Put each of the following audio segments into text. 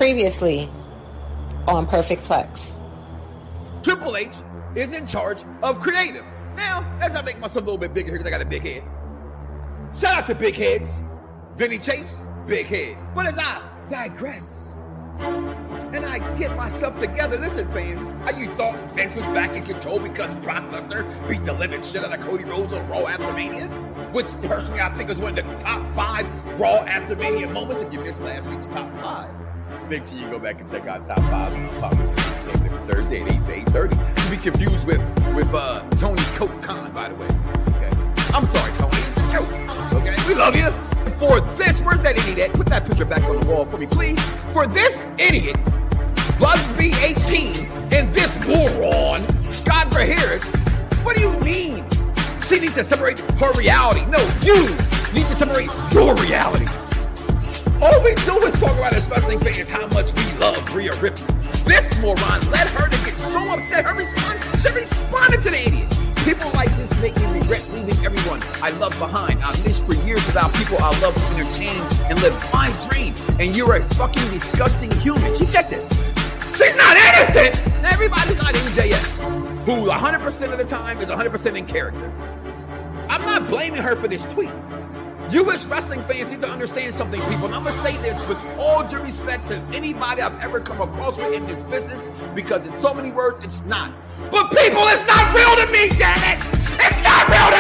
Previously on Perfect Plex. Triple H is in charge of creative. Now, as I make myself a little bit bigger here because I got a big head. Shout out to big heads. Vinny Chase, big head. But as I digress and I get myself together, listen, fans, I thought Vince was back in control because Brock Lesnar beat the living shit out of Cody Rhodes on Raw after Mania, which personally I think is one of the top 5 Raw after Mania moments. If you missed last week's top 5, make sure you go back and check out top 5 on Pop Thursday at 8 to 8:30. To be confused with Tony Coke Khan, by the way. Okay, I'm sorry, Tony. It's the truth. Okay, we love you. For this, where's that idiot at? Put that picture back on the wall for me, please. For this idiot, Busby 18, and this moron, Scott Harris, what do you mean? She needs to separate her reality. No, you need to separate your reality. All we do is talk about as wrestling fans how much we love Rhea Ripley. This moron led her to get so upset. She responded to the idiot. People like this make me regret leaving everyone I love behind. I lived for years without people I love to entertain and live my dream. And you're a fucking disgusting human. She said this. She's not innocent! Everybody's not MJF, who 100% of the time is 100% in character. I'm not blaming her for this tweet. You as wrestling fans need to understand something, people. And I'm going to say this with all due respect to anybody I've ever come across with in this business, because in so many words, it's not. But people, it's not real to me, damn it! It's not real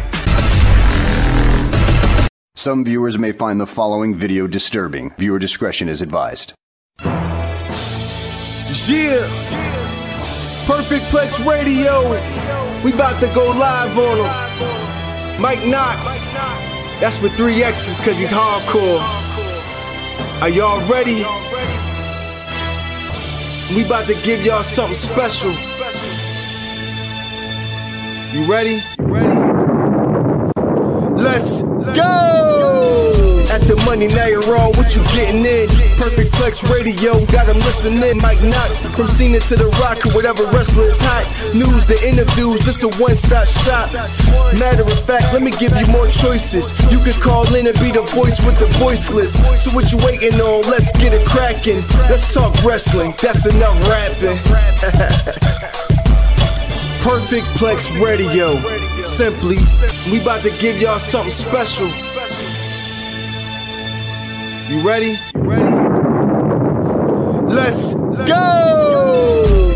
to me! Some viewers may find the following video disturbing. Viewer discretion is advised. Yeah! Perfect Plex Radio! We about to go live on him. Mike Knox. That's with 3 X's cause he's hardcore. Are y'all ready? We about to give y'all something special. You ready? Let's go! At the money, now you're wrong, what you getting in? Perfect Plex Radio, got them listening. Mike Knox, from Cena to The Rock, or whatever wrestler is hot. News and interviews, this a one-stop shop. Matter of fact, let me give you more choices. You can call in and be the voice with the voiceless. So what you waiting on? Let's get it cracking. Let's talk wrestling, that's enough rapping. Perfect Plex Radio. Simply, we about to give y'all something special. You ready? Let's go!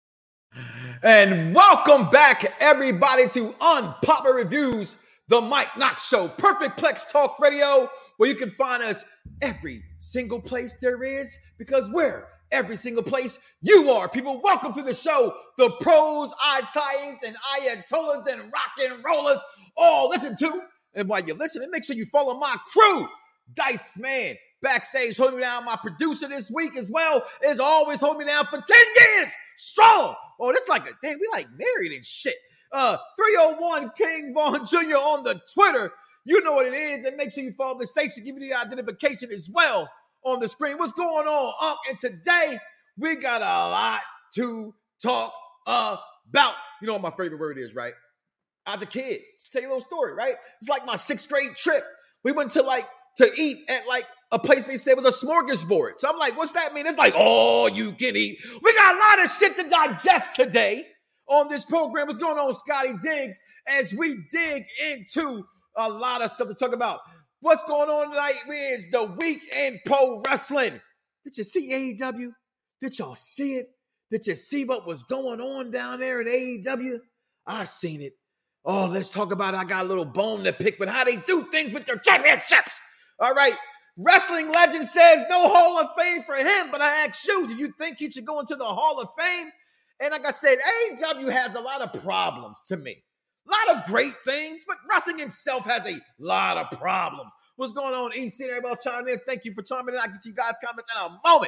And welcome back, everybody, to Unpopular Reviews, the Mike Knox Show. Perfect Plex Talk Radio, where you can find us every single place there is, because we're every single place you are. People, welcome to the show. The pros, Italians, and Ayatollahs, and rock and rollers all listen to. And while you're listening, make sure you follow my crew. Dice Man, backstage, holding me down. My producer this week as well is always holding me down for 10 years strong. Oh, that's like damn, we like married and shit. 301 King Vaughn Jr. on the Twitter. You know what it is. And make sure you follow the station, give you the identification as well on the screen. What's going on, And today, we got a lot to talk about. You know what my favorite word is, right? I was a kid. Let's tell you a little story, right? It's like my 6th grade trip. We went to eat at a place they said was a smorgasbord. So I'm like, what's that mean? It's like, oh, you can eat. We got a lot of shit to digest today on this program. What's going on, Scotty Diggs, as we dig into a lot of stuff to talk about. What's going on tonight is the week in pro wrestling. Did you see AEW? Did y'all see it? Did you see what was going on down there at AEW? I've seen it. Oh, let's talk about it. I got a little bone to pick with how they do things with their championships. All right. Wrestling legend says no Hall of Fame for him, but I ask you, do you think he should go into the Hall of Fame? And like I said, AEW has a lot of problems to me. A lot of great things, but wrestling itself has a lot of problems. What's going on, EC? Everybody chiming in. Thank you for chiming in. I'll get to you guys' comments in a moment.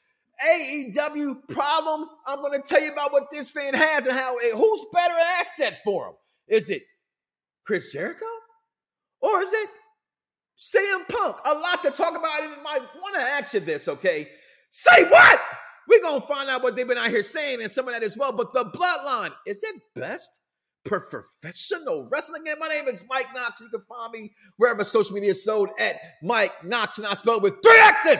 AEW problem. I'm going to tell you about what this fan has and who's better asset for him. Is it Chris Jericho? Or is it CM Punk? A lot to talk about. And I want to ask you this, okay? Say what? We're going to find out what they've been out here saying and some of that as well. But the Bloodline, is it best professional wrestling? And my name is Mike Knox. You can find me wherever social media is sold at Mike Knox. And I spell it with 3 X's.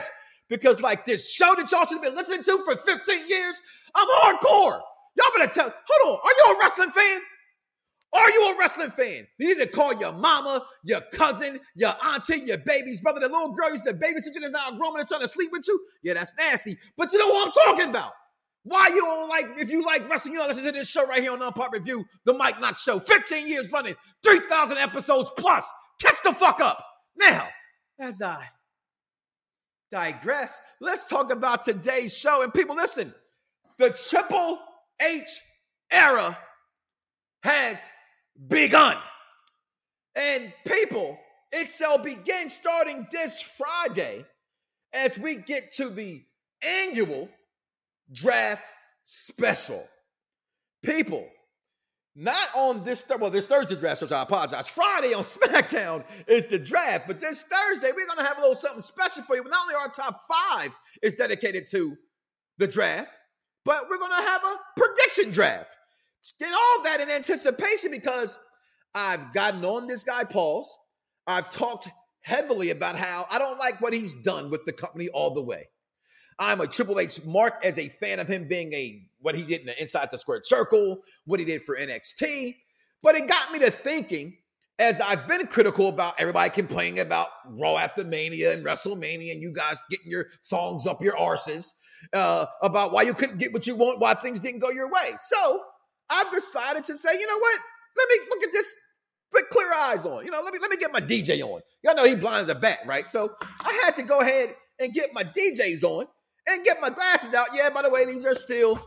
because like this show that y'all should have been listening to for 15 years, I'm hardcore. Y'all better tell, hold on, are you a wrestling fan? Are you a wrestling fan? You need to call your mama, your cousin, your auntie, your baby's brother, the little girl used to babysit you that's now grown and trying to sleep with you. Yeah, that's nasty. But you know what I'm talking about. Why you don't like, if you like wrestling, you know, listen to this show right here on Unpop Review, The Mike Knox Show. 15 years running, 3,000 episodes plus. Catch the fuck up. Now, as I digress, let's talk about today's show. And people, listen, the Triple H era has begun. And people, it shall begin starting this Friday as we get to the annual draft special. People, not on this Thursday draft, so I apologize. Friday on SmackDown is the draft, but this Thursday we're going to have a little something special for you. Not only our top 5 is dedicated to the draft, but we're going to have a prediction draft. Did all that in anticipation because I've gotten on this guy, Pauls. I've talked heavily about how I don't like what he's done with the company all the way. I'm a Triple H mark as a fan of him being what he did in the Inside the Squared Circle, what he did for NXT. But it got me to thinking, as I've been critical about everybody complaining about Raw after Mania and WrestleMania and you guys getting your thongs up your arses about why you couldn't get what you want, why things didn't go your way. So I've decided to say, you know what? Let me look at this with clear eyes on. You know, let me get my DJ on. Y'all know he blind as a bat, right? So I had to go ahead and get my DJs on and get my glasses out. Yeah, by the way, these are still,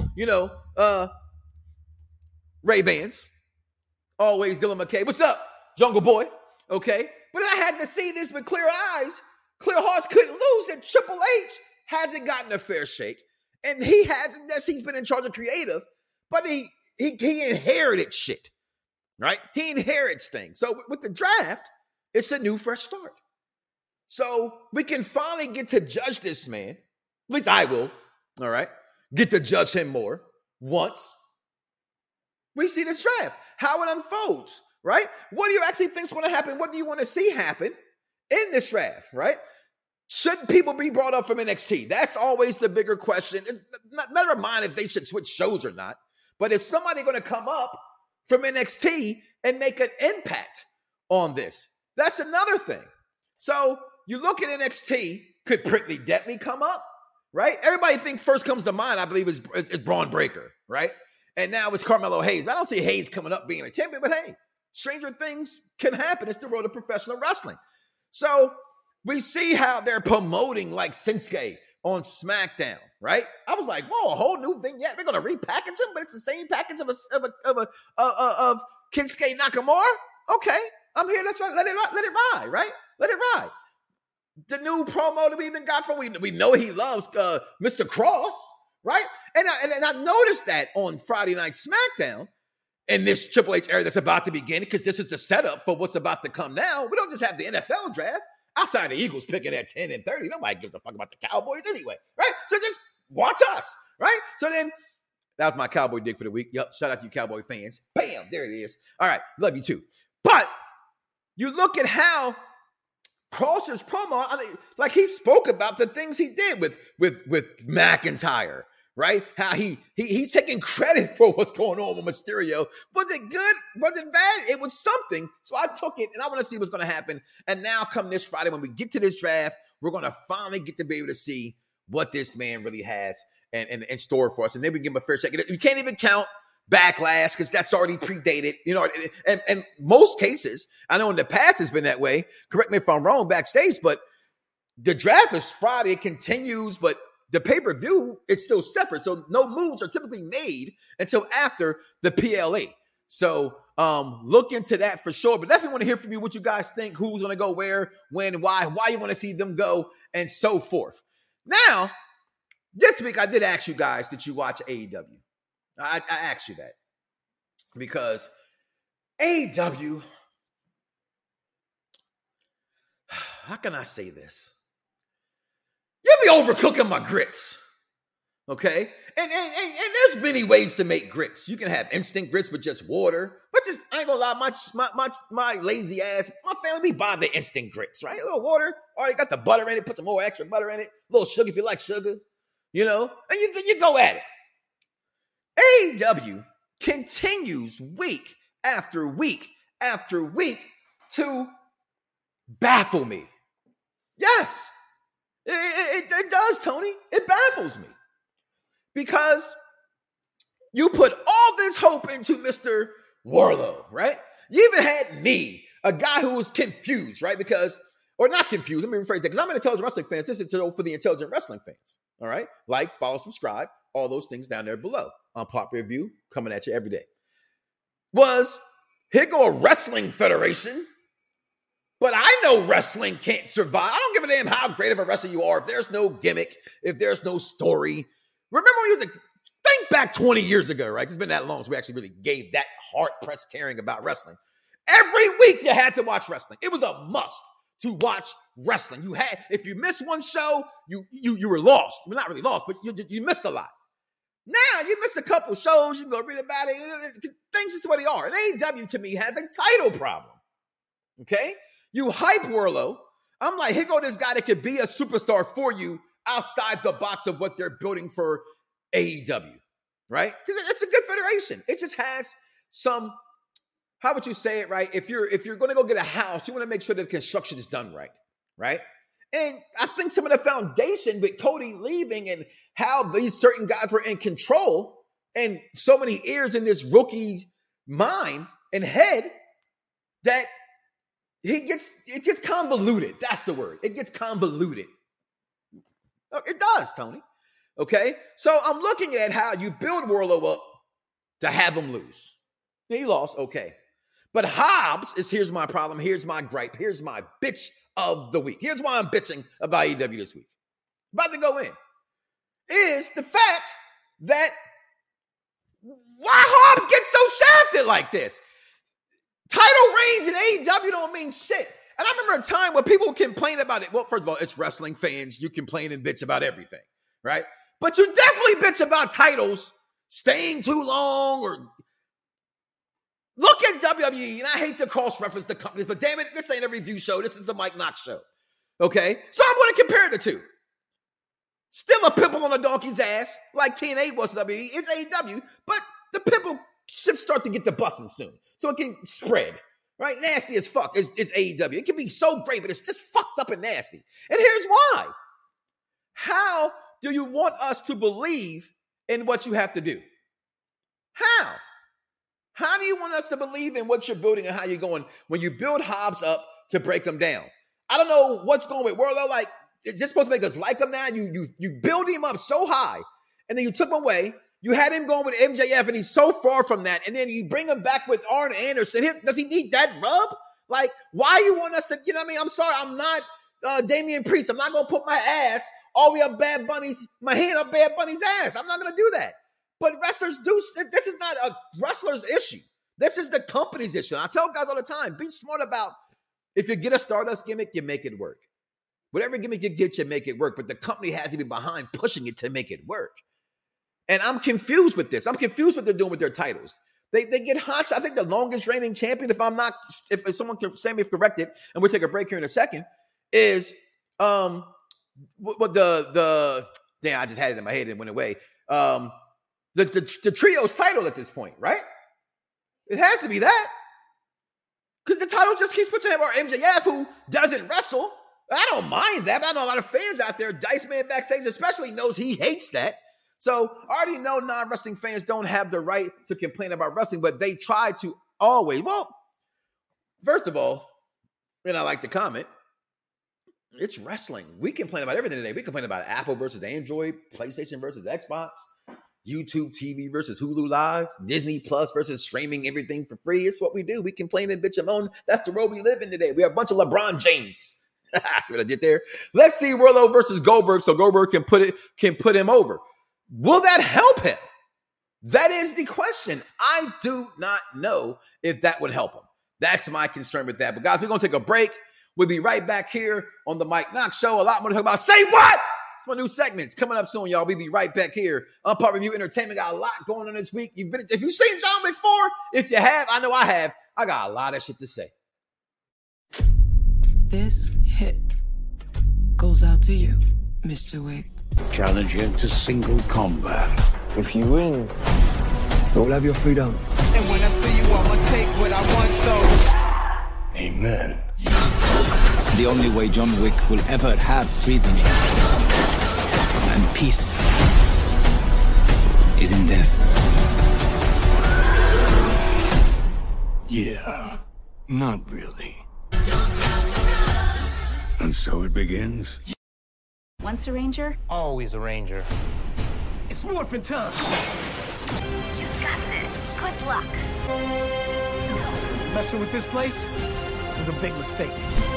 Ray-Bans. Always Dylan McKay. What's up, Jungle Boy? Okay. But I had to see this with clear eyes. Clear hearts couldn't lose that Triple H hasn't gotten a fair shake. And he hasn't, yes, he's been in charge of creative, but he inherited shit, right? He inherits things. So with the draft, it's a new fresh start. So we can finally get to judge this man. At least I will, all right? Get to judge him more once we see this draft, how it unfolds, right? What do you actually think is going to happen? What do you want to see happen in this draft, right? Should people be brought up from NXT? That's always the bigger question. Never mind if they should switch shows or not, but if somebody going to come up from NXT and make an impact on this, that's another thing. So you look at NXT, could Brittany Detley come up? Right? Everybody think first comes to mind, I believe, is Braun Breaker, right? And now it's Carmelo Hayes. I don't see Hayes coming up being a champion, but hey, stranger things can happen. It's the road of professional wrestling. So we see how they're promoting like Shinsuke on SmackDown, right? I was like, whoa, a whole new thing. Yeah, they're gonna repackage him, but it's the same package of Shinsuke Nakamura. Okay, I'm here. Let's try. Let it ride, right? Let it ride. The new promo that we even got from, we know he loves Mr. Cross, right? And I noticed that on Friday Night SmackDown in this Triple H era that's about to begin, because this is the setup for what's about to come now. We don't just have the NFL draft. Outside the Eagles picking at 10 and 30, nobody gives a fuck about the Cowboys anyway, right? So just watch us, right? So then, that was my Cowboy dig for the week. Yep, shout out to you Cowboy fans. Bam, there it is. All right, love you too. But you look at how Cross's promo, I mean, like he spoke about the things he did with McIntyre, right? How he's taking credit for what's going on with Mysterio. Was it good? Was it bad? It was something. So I took it, and I want to see what's going to happen. And now come this Friday, when we get to this draft, we're going to finally get to be able to see what this man really has in store for us. And then we give him a fair shake. You can't even count Backlash because that's already predated, and most cases, I know in the past it's been that way. Correct me if I'm wrong backstage, but the draft is Friday. It continues, but the pay-per-view is still separate. So no moves are typically made until after the PLE. So look into that for sure. But definitely want to hear from you what you guys think, who's going to go where, when, why you want to see them go, and so forth. Now, this week I did ask you guys, did you watch AEW? I asked you that because AEW, how can I say this? You be overcooking my grits, okay? And there's many ways to make grits. You can have instant grits with just water, but which is, I ain't gonna lie, my lazy ass, my family be buying the instant grits, right? A little water, already got the butter in it, put some more extra butter in it, a little sugar if you like sugar, you know, and you go at it. AEW continues week after week after week to baffle me. Yes, it does, Tony. It baffles me because you put all this hope into Mr. Wardlow, right? You even had me, a guy who was confused, right? Because, or not confused, let me rephrase that, because I'm an intelligent wrestling fan. This is for the intelligent wrestling fans, all right? Like, follow, subscribe, all those things down there below on Pop Review, coming at you every day. Here go a wrestling federation, but I know wrestling can't survive. I don't give a damn how great of a wrestler you are. If there's no gimmick, if there's no story. Remember when you was think back 20 years ago, right? It's been that long since we actually really gave that hard-pressed caring about wrestling. Every week you had to watch wrestling. It was a must to watch wrestling. You had, if you missed one show, you were lost. Well, not really lost, but you missed a lot. Now you missed a couple shows. You can go read about it. Things just the way they are. And AEW to me has a title problem. Okay, you hype Wardlow. I'm like, here go this guy that could be a superstar for you outside the box of what they're building for AEW, right? Because it's a good federation. It just has some, how would you say it, right? If you're going to go get a house, you want to make sure that the construction is done right, right? And I think some of the foundation with Cody leaving and how these certain guys were in control and so many ears in this rookie's mind and head that it gets convoluted. That's the word. It gets convoluted. It does, Tony. Okay? So I'm looking at how you build Wardlow up to have him lose. He lost, okay. But Hobbs here's my problem, here's my gripe, here's my bitch of the week. Here's why I'm bitching about AEW this week. About to go in. Is the fact that why Hobbs gets so shafted like this? Title reigns in AEW don't mean shit. And I remember a time where people complain about it. Well, first of all, it's wrestling fans. You complain and bitch about everything, right? But you definitely bitch about titles staying too long or look at WWE. And I hate to cross-reference the companies, but damn it, this ain't a review show. This is the Mike Knox show, okay? So I'm going to compare the two. Still a pimple on a donkey's ass, like TNA was WWE. It's AEW, but the pimple should start to get the busting soon, so it can spread. Right? Nasty as fuck is AEW. It can be so great, but it's just fucked up and nasty. And here's why. How do you want us to believe in what you have to do? How? How do you want us to believe in what you're building and how you're going when you build Hobbs up to break him down? I don't know what's going with Wardlow. Like, is this supposed to make us like him now? You build him up so high, and then you took him away. You had him going with MJF, and he's so far from that. And then you bring him back with Arn Anderson. Does he need that rub? Like, why you want us to, you know what I mean? I'm sorry, I'm not Damian Priest. I'm not going to put my ass all the way up Bad Bunny's, my hand up Bad Bunny's ass. I'm not going to do that. But wrestlers do, this is not a wrestler's issue. This is the company's issue. And I tell guys all the time, be smart about, if you get a Stardust gimmick, you make it work. Whatever gimmick you get, you make it work. But the company has to be behind pushing it to make it work. And I'm confused with this. I'm confused what they're doing with their titles. They get hot. I think the longest reigning champion, if someone can say me if corrected, and we'll take a break here in a second, is what damn, I just had it in my head and it went away. The trio's title at this point, right? It has to be that. Because the title just keeps pushing him, or MJF, who doesn't wrestle. I don't mind that, but I know a lot of fans out there, Dice Man backstage especially, knows he hates that. So I already know non-wrestling fans don't have the right to complain about wrestling, but they try to always. Well, first of all, and I like the comment, it's wrestling. We complain about everything today. We complain about Apple versus Android, PlayStation versus Xbox, YouTube TV versus Hulu Live, Disney Plus versus streaming everything for free. It's what we do. We complain and bitch and moan. That's the world we live in today. We have a bunch of LeBron James. That's what I did there. Let's see Wardlow versus Goldberg so Goldberg can put him over. Will that help him? That is the question. I do not know if that would help him. That's my concern with that. But guys, we're going to take a break. We'll be right back here on the Mike Knox Show. A lot more to talk about. Say what? It's my new segments coming up soon, y'all. We'll be right back here. Unpopular Review Entertainment got a lot going on this week. If you've seen John Wick 4, if you have, I know I have. I got a lot of shit to say. This hit goes out to you, Mr. Wick. Challenge you to single combat. If you win, you'll have your freedom. And when I see you, I'ma take what I want, so. Amen. The only way John Wick will ever have freedom and peace is in death. Yeah, not really. And so it begins. Once a ranger, always a ranger. It's morphin' time. You got this. Good luck. Messing with this place was a big mistake.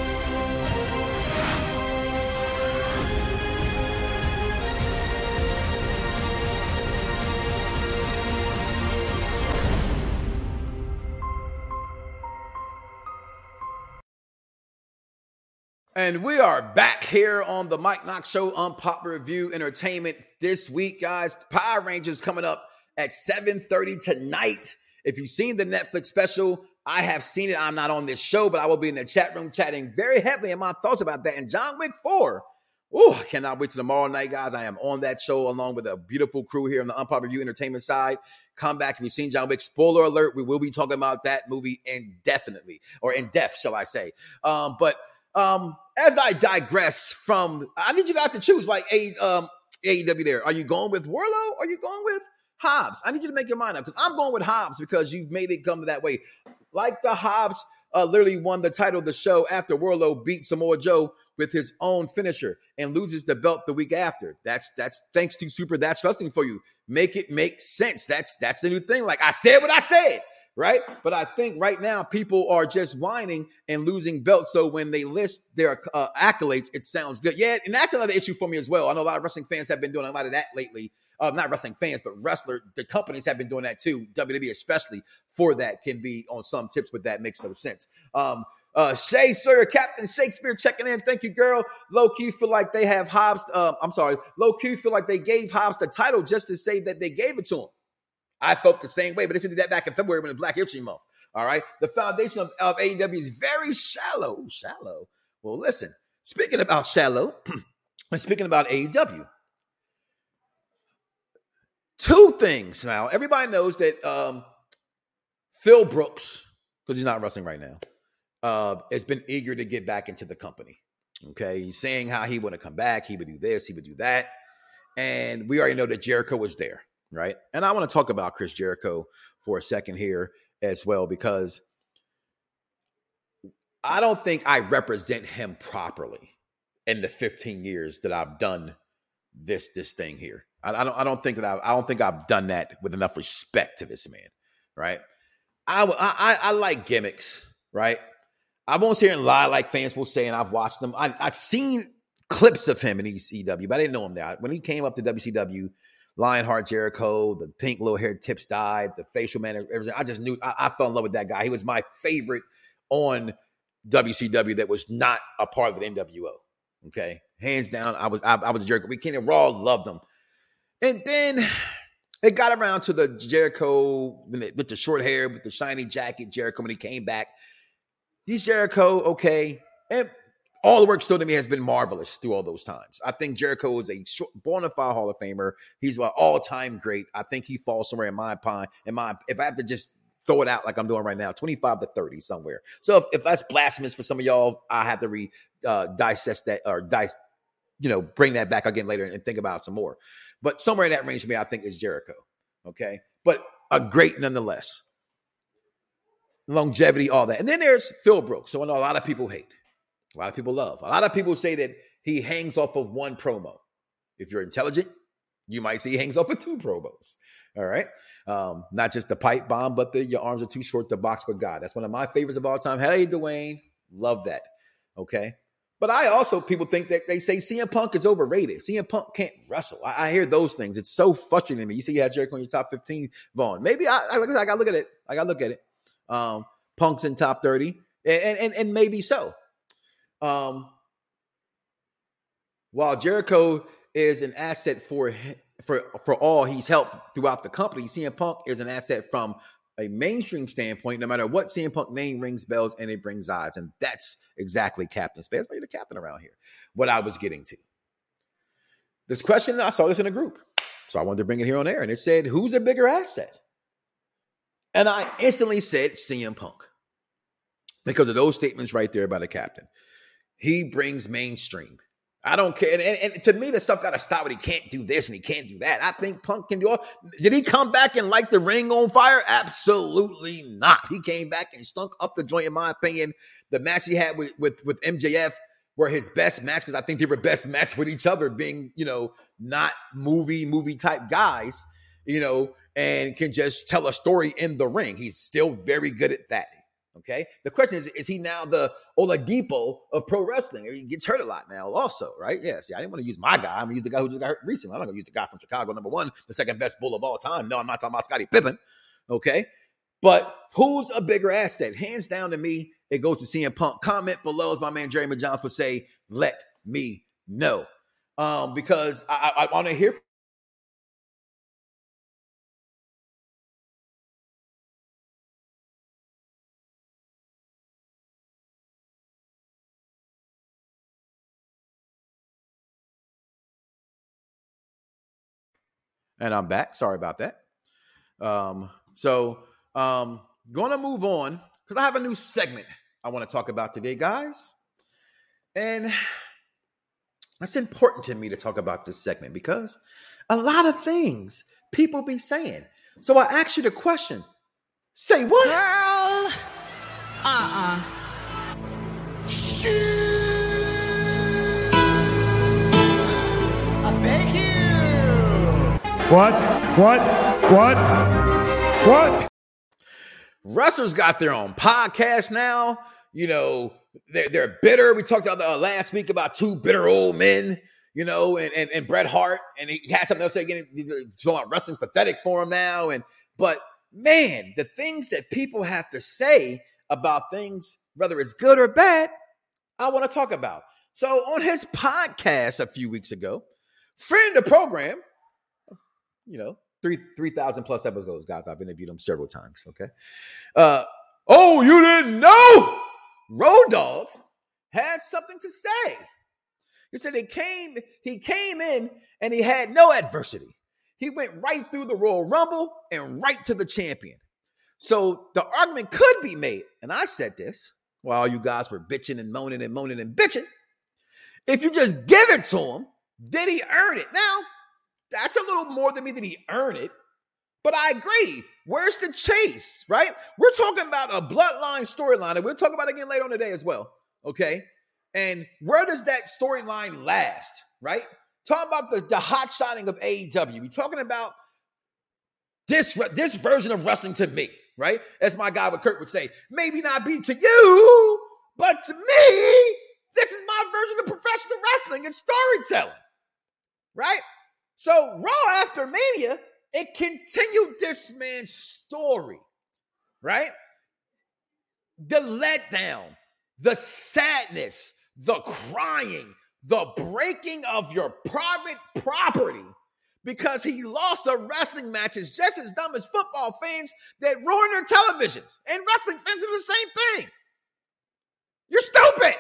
And we are back here on the Mike Knox Show, Unpopular Review Entertainment. This week, guys, Power Rangers coming up at 7:30 tonight. If you've seen the Netflix special, I have seen it. I'm not on this show, but I will be in the chat room chatting very heavily in my thoughts about that. And John Wick 4, I cannot wait till tomorrow night, guys. I am on that show along with a beautiful crew here on the Unpopular Review Entertainment side. Come back if you've seen John Wick. Spoiler alert, we will be talking about that movie indefinitely, or in depth, shall I say. But as I digress from, I need you guys to choose like AEW there. Are you going with Wardlow or are you going with Hobbs? I need you to make your mind up because I'm going with Hobbs because you've made it come to that way. Like the Hobbs literally won the title of the show after Wardlow beat Samoa Joe with his own finisher and loses the belt the week after. That's thanks to Super That's Wrestling for you. Make it make sense. That's the new thing. Like I said what I said. Right? But I think right now people are just whining and losing belts. So when they list their accolades, it sounds good. Yeah, and that's another issue for me as well. I know a lot of wrestling fans have been doing a lot of that lately. Not wrestling fans, but the companies have been doing that too. WWE especially for that can be on some tips, but that makes no sense. Shay, sir, Captain Shakespeare checking in. Thank you, girl. Low-key feel like they have Hobbs. Low-key feel like they gave Hobbs the title just to say that they gave it to him. I felt the same way, but they should do that back in February when it's Black History Month. All right. The foundation of AEW is very shallow. Shallow. Well, listen, speaking about shallow and speaking about AEW, two things now. Everybody knows that Phil Brooks, because he's not wrestling right now, has been eager to get back into the company. Okay. He's saying how he want to come back. He would do this. He would do that. And we already know that Jericho was there. Right. And I want to talk about Chris Jericho for a second here as well, because I don't think I represent him properly in the 15 years that I've done this thing here. I don't think I've done that with enough respect to this man. Right. I like gimmicks. Right. I won't sit here and lie like fans will say, and I've watched them. I've seen clips of him in ECW, but I didn't know him there. When he came up to WCW, Lionheart Jericho, the pink little hair tips dyed, the facial man, everything. I just knew I fell in love with that guy. He was my favorite on WCW that was not a part of the NWO. Okay, hands down, I was Jericho. We came to Raw, loved him, and then it got around to the Jericho with the short hair, with the shiny jacket. Jericho when he came back, he's Jericho, okay, and all the work still to me has been marvelous through all those times. I think Jericho is a bona fide Hall of Famer. He's an all-time great. I think he falls somewhere in my opinion. If I have to just throw it out like I'm doing right now, 25 to 30 somewhere. So if that's blasphemous for some of y'all, I have to dissect that or bring that back again later and think about it some more. But somewhere in that range for me, I think is Jericho. Okay, but a great nonetheless. Longevity, all that, and then there's Phil Brooks. So I know a lot of people hate. A lot of people love. A lot of people say that he hangs off of one promo. If you're intelligent, you might say he hangs off of two promos. All right. Not just the pipe bomb, but your arms are too short to box with God. That's one of my favorites of all time. Hey, Dwayne. Love that. Okay. But I also, people think that they say CM Punk is overrated. CM Punk can't wrestle. I hear those things. It's so frustrating to me. You see you have Jericho in your top 15, Vaughn. Maybe I got to look at it. I got to look at it. Punk's in top 30 and maybe so. While Jericho is an asset for all he's helped throughout the company. CM Punk is an asset from a mainstream standpoint. No matter what, CM Punk name rings bells and it brings eyes, and that's exactly Captain Spade. That's why you're the captain around here. What I was getting to. This question, I saw this in a group, so I wanted to bring it here on air, and it said, "Who's a bigger asset?" And I instantly said CM Punk because of those statements right there by the captain. He brings mainstream. I don't care. And to me, the stuff got to stop with he can't do this and he can't do that. I think Punk can do all. Did he come back and light the ring on fire? Absolutely not. He came back and stunk up the joint, in my opinion. The match he had with MJF were his best match because I think they were best match with each other, being, not movie type guys, and can just tell a story in the ring. He's still very good at that. Okay. The question is he now the Oladipo of pro wrestling? He gets hurt a lot now also, right? Yeah. See, I didn't want to use my guy. I'm going to use the guy who just got hurt recently. I'm not going to use the guy from Chicago, number one, the second best bull of all time. No, I'm not talking about Scottie Pippen. Okay. But who's a bigger asset? Hands down to me, it goes to CM Punk. Comment below, as my man Jeremy Johnson would say, let me know. Because I want to hear. And I'm back. Sorry about that. Going to move on because I have a new segment I want to talk about today, guys. And it's important to me to talk about this segment because a lot of things people be saying. So I ask you the question. Say what? Girl. I beg you. What? Wrestlers got their own podcast now. They're bitter. We talked about last week about two bitter old men, and Bret Hart, and he had something else to say again. Wrestling's pathetic for him now. But man, the things that people have to say about things, whether it's good or bad, I want to talk about. So on his podcast a few weeks ago, friend of the program, 3,000 plus episodes, guys. I've interviewed him several times. Okay. You didn't know? Road Dogg had something to say. He said he came in and he had no adversity. He went right through the Royal Rumble and right to the champion. So the argument could be made, and I said this while you guys were bitching and moaning and bitching. If you just give it to him, did he earn it? Now, that's a little more than me that he earned it. But I agree. Where's the chase, right? We're talking about a bloodline storyline, and we'll talk about it again later on today as well, okay? And where does that storyline last, right? Talking about the hot shotting of AEW. We're talking about this version of wrestling to me, right? As my guy Kurt would say, maybe not be to you, but to me, this is my version of professional wrestling and storytelling, right? So Raw after Mania, it continued this man's story, right? The letdown, the sadness, the crying, the breaking of your private property because he lost a wrestling match is just as dumb as football fans that ruin their televisions. And wrestling fans do the same thing. You're stupid.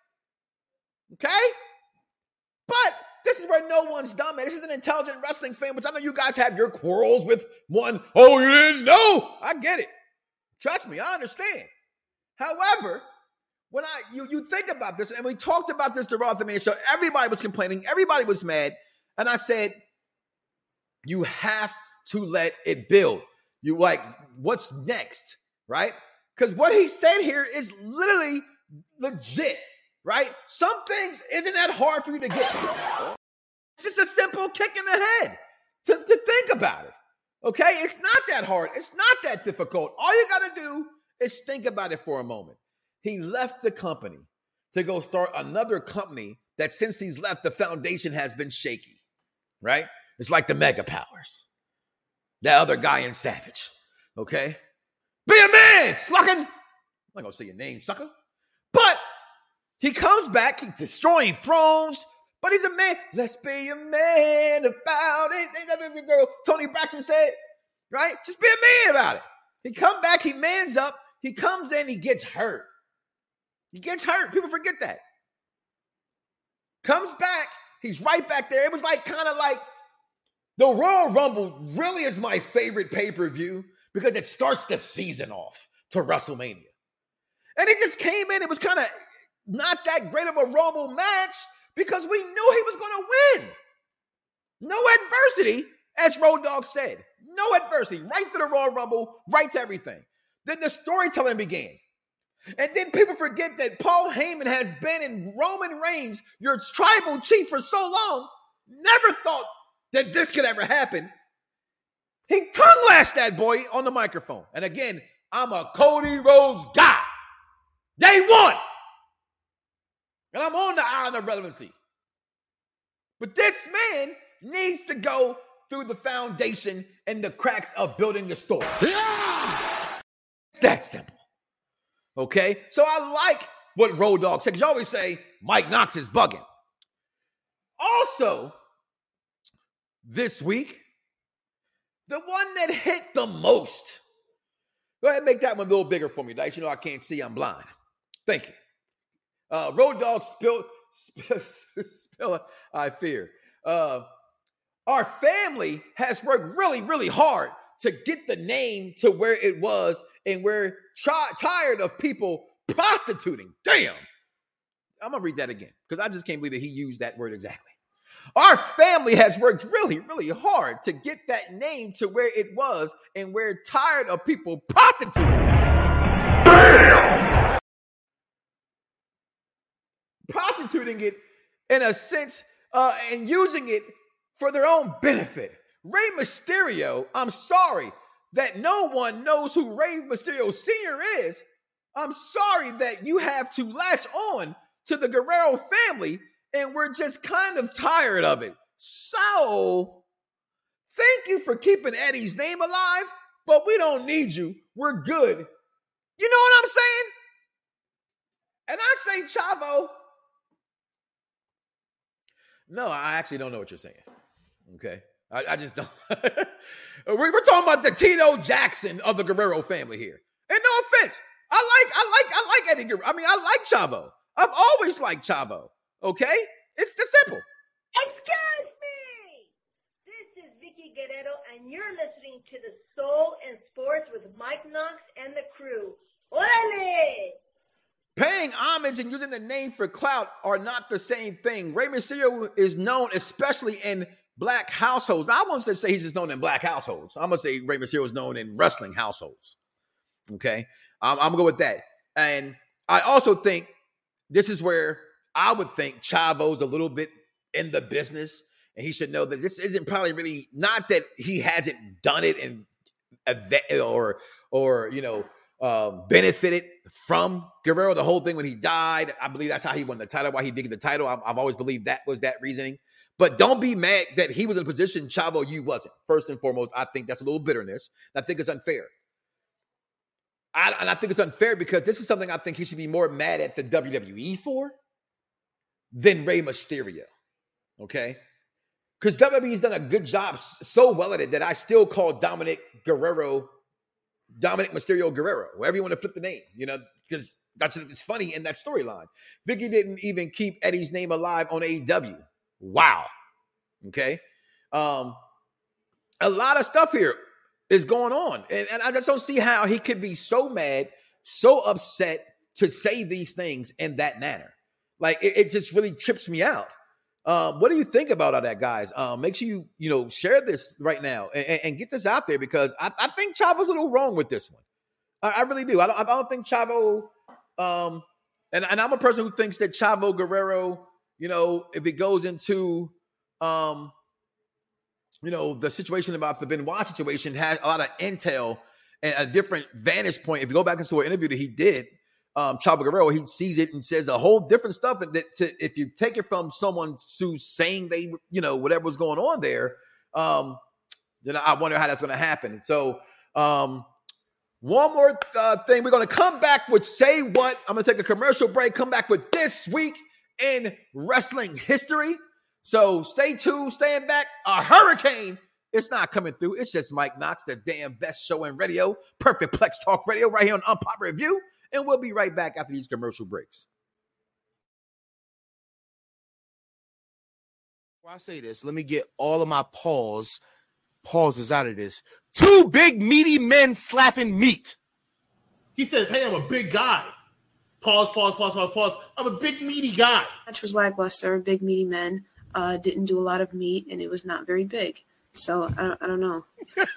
Okay? But this is where no one's dumb, man. This is an intelligent wrestling fan, which I know you guys have your quarrels with one. Oh, you didn't know? I get it. Trust me, I understand. However, when you think about this, and we talked about this the Raw Mania show, everybody was complaining, everybody was mad, and I said, you have to let it build. You what's next, right? Because what he said here is literally legit, right? Some things isn't that hard for you to get. It's just a simple kick in the head to think about it, okay? It's not that hard. It's not that difficult. All you got to do is think about it for a moment. He left the company to go start another company that since he's left, the foundation has been shaky, right? It's like the Mega Powers. That other guy in Savage, okay? Be a man, sluckin'. I'm not going to say your name, sucker. But he comes back, he's destroying thrones, But he's a man. Let's be a man about it. Ain't that the girl Tony Braxton said? Right? Just be a man about it. He come back, he mans up, he comes in, he gets hurt. He gets hurt. People forget that. Comes back, he's right back there. It was like kind of like the Royal Rumble really is my favorite pay-per-view because it starts the season off to WrestleMania. And he just came in. It was kind of not that great of a Rumble match because we knew he was going to win. No adversity, as Road Dogg said. No adversity. Right to the Royal Rumble, right to everything. Then the storytelling began. And then people forget that Paul Heyman has been in Roman Reigns, your tribal chief, for so long. Never thought that this could ever happen. He tongue-lashed that boy on the microphone. And again, I'm a Cody Rhodes guy. Day one. And I'm on the island of relevancy. But this man needs to go through the foundation and the cracks of building the story. It's that simple. Okay? So I like what Road Dogg said, because you always say Mike Knox is bugging. Also, this week, the one that hit the most. Go ahead and make that one a little bigger for me, Dice. You know I can't see, I'm blind. Thank you. Road Dogg spill, I fear. Our family has worked really, really hard to get the name to where it was, and we're tired of people prostituting. Damn. I'm going to read that again because I just can't believe that he used that word exactly. Our family has worked really, really hard to get that name to where it was, and we're tired of people prostituting. Damn. Prostituting it in a sense and using it for their own benefit. Rey Mysterio, I'm sorry that no one knows who Rey Mysterio Sr. is. I'm sorry that you have to latch on to the Guerrero family, and we're just kind of tired of it. So, thank you for keeping Eddie's name alive, but we don't need you. We're good. You know what I'm saying? And I say, Chavo. No, I actually don't know what you're saying. Okay? I just don't. We're talking about the Tito Jackson of the Guerrero family here. And no offense. I like Eddie Guerrero. I mean, I like Chavo. I've always liked Chavo. Okay? It's the simple. Excuse me! This is Vicky Guerrero, and you're listening to the Soul and Sports with Mike Knox and the crew. Orale! Paying homage and using the name for clout are not the same thing. Rey Mysterio is known, especially in black households. I won't say he's just known in black households. I'm going to say Rey Mysterio is known in wrestling households. Okay? I'm going to go with that. And I also think this is where I would think Chavo's a little bit in the business, and he should know that this isn't probably really, not that he hasn't done it and benefited from Guerrero, the whole thing when he died. I believe that's how he won the title, why he did get the title. I've always believed that was that reasoning. But don't be mad that he was in a position Chavo you wasn't. First and foremost, I think that's a little bitterness. I think it's unfair. I think it's unfair because this is something I think he should be more mad at the WWE for than Rey Mysterio. Okay? Because WWE's done a good job so well at it that I still call Dominic Mysterio Guerrero, wherever you want to flip the name, because that's it's funny in that storyline. Vicky didn't even keep Eddie's name alive on AEW. Wow. Okay. A lot of stuff here is going on. And I just don't see how he could be so mad, so upset to say these things in that manner. Like, it just really trips me out. What do you think about all that, guys? Make sure you share this right now and get this out there, because I think Chavo's a little wrong with this one. I really do. I don't think Chavo, and I'm a person who thinks that Chavo Guerrero, if it goes into, the situation about the Benoit situation, has a lot of intel and a different vantage point. If you go back into an interview that he did, Chavo Guerrero, he sees it and says a whole different stuff. And if you take it from someone who's saying they, whatever was going on there, I wonder how that's going to happen. So, one more thing. We're going to come back with Say What. I'm going to take a commercial break, come back with This Week in wrestling history. So stay tuned, stand back. A hurricane, it's not coming through. It's just Mike Knox, the damn best show in radio, Perfect Plex Talk Radio, right here on Unpopular Review. And we'll be right back after these commercial breaks. Before I say this, let me get all of my pauses out of this. Two big meaty men slapping meat. He says, hey, I'm a big guy. Pause. I'm a big meaty guy. Match was lackluster. Big meaty men didn't do a lot of meat, and it was not very big. So I don't know.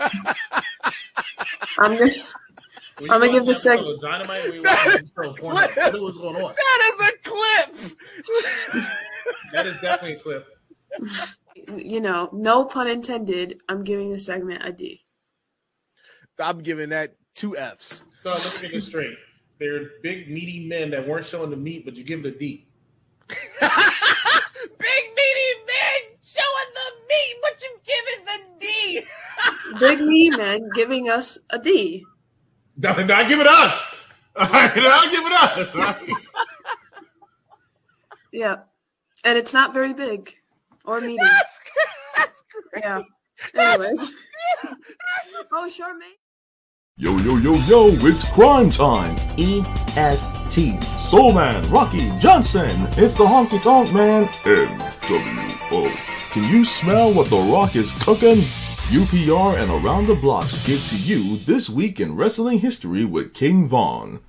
I'm gonna give this segment. What's going on? That is a clip. That is definitely a clip. You know, no pun intended. I'm giving this segment a D. I'm giving that 2 Fs. So let me get this straight. They're big meaty men that weren't showing the meat, but you give it a D. Big meaty men showing the meat, but you give it the D. Big meaty men giving us a D. Not give it us. Not give it us. Right? Yeah, and it's not very big or meaty. That's great. Yeah. Anyways. Oh, sure, mate. Yo, it's crime time. EST. Soul Man, Rocky Johnson. It's the Honky Tonk Man, NWO. Can you smell what The Rock is cooking? UPR and Around the Blocks give to you This Week in Wrestling History with King Von.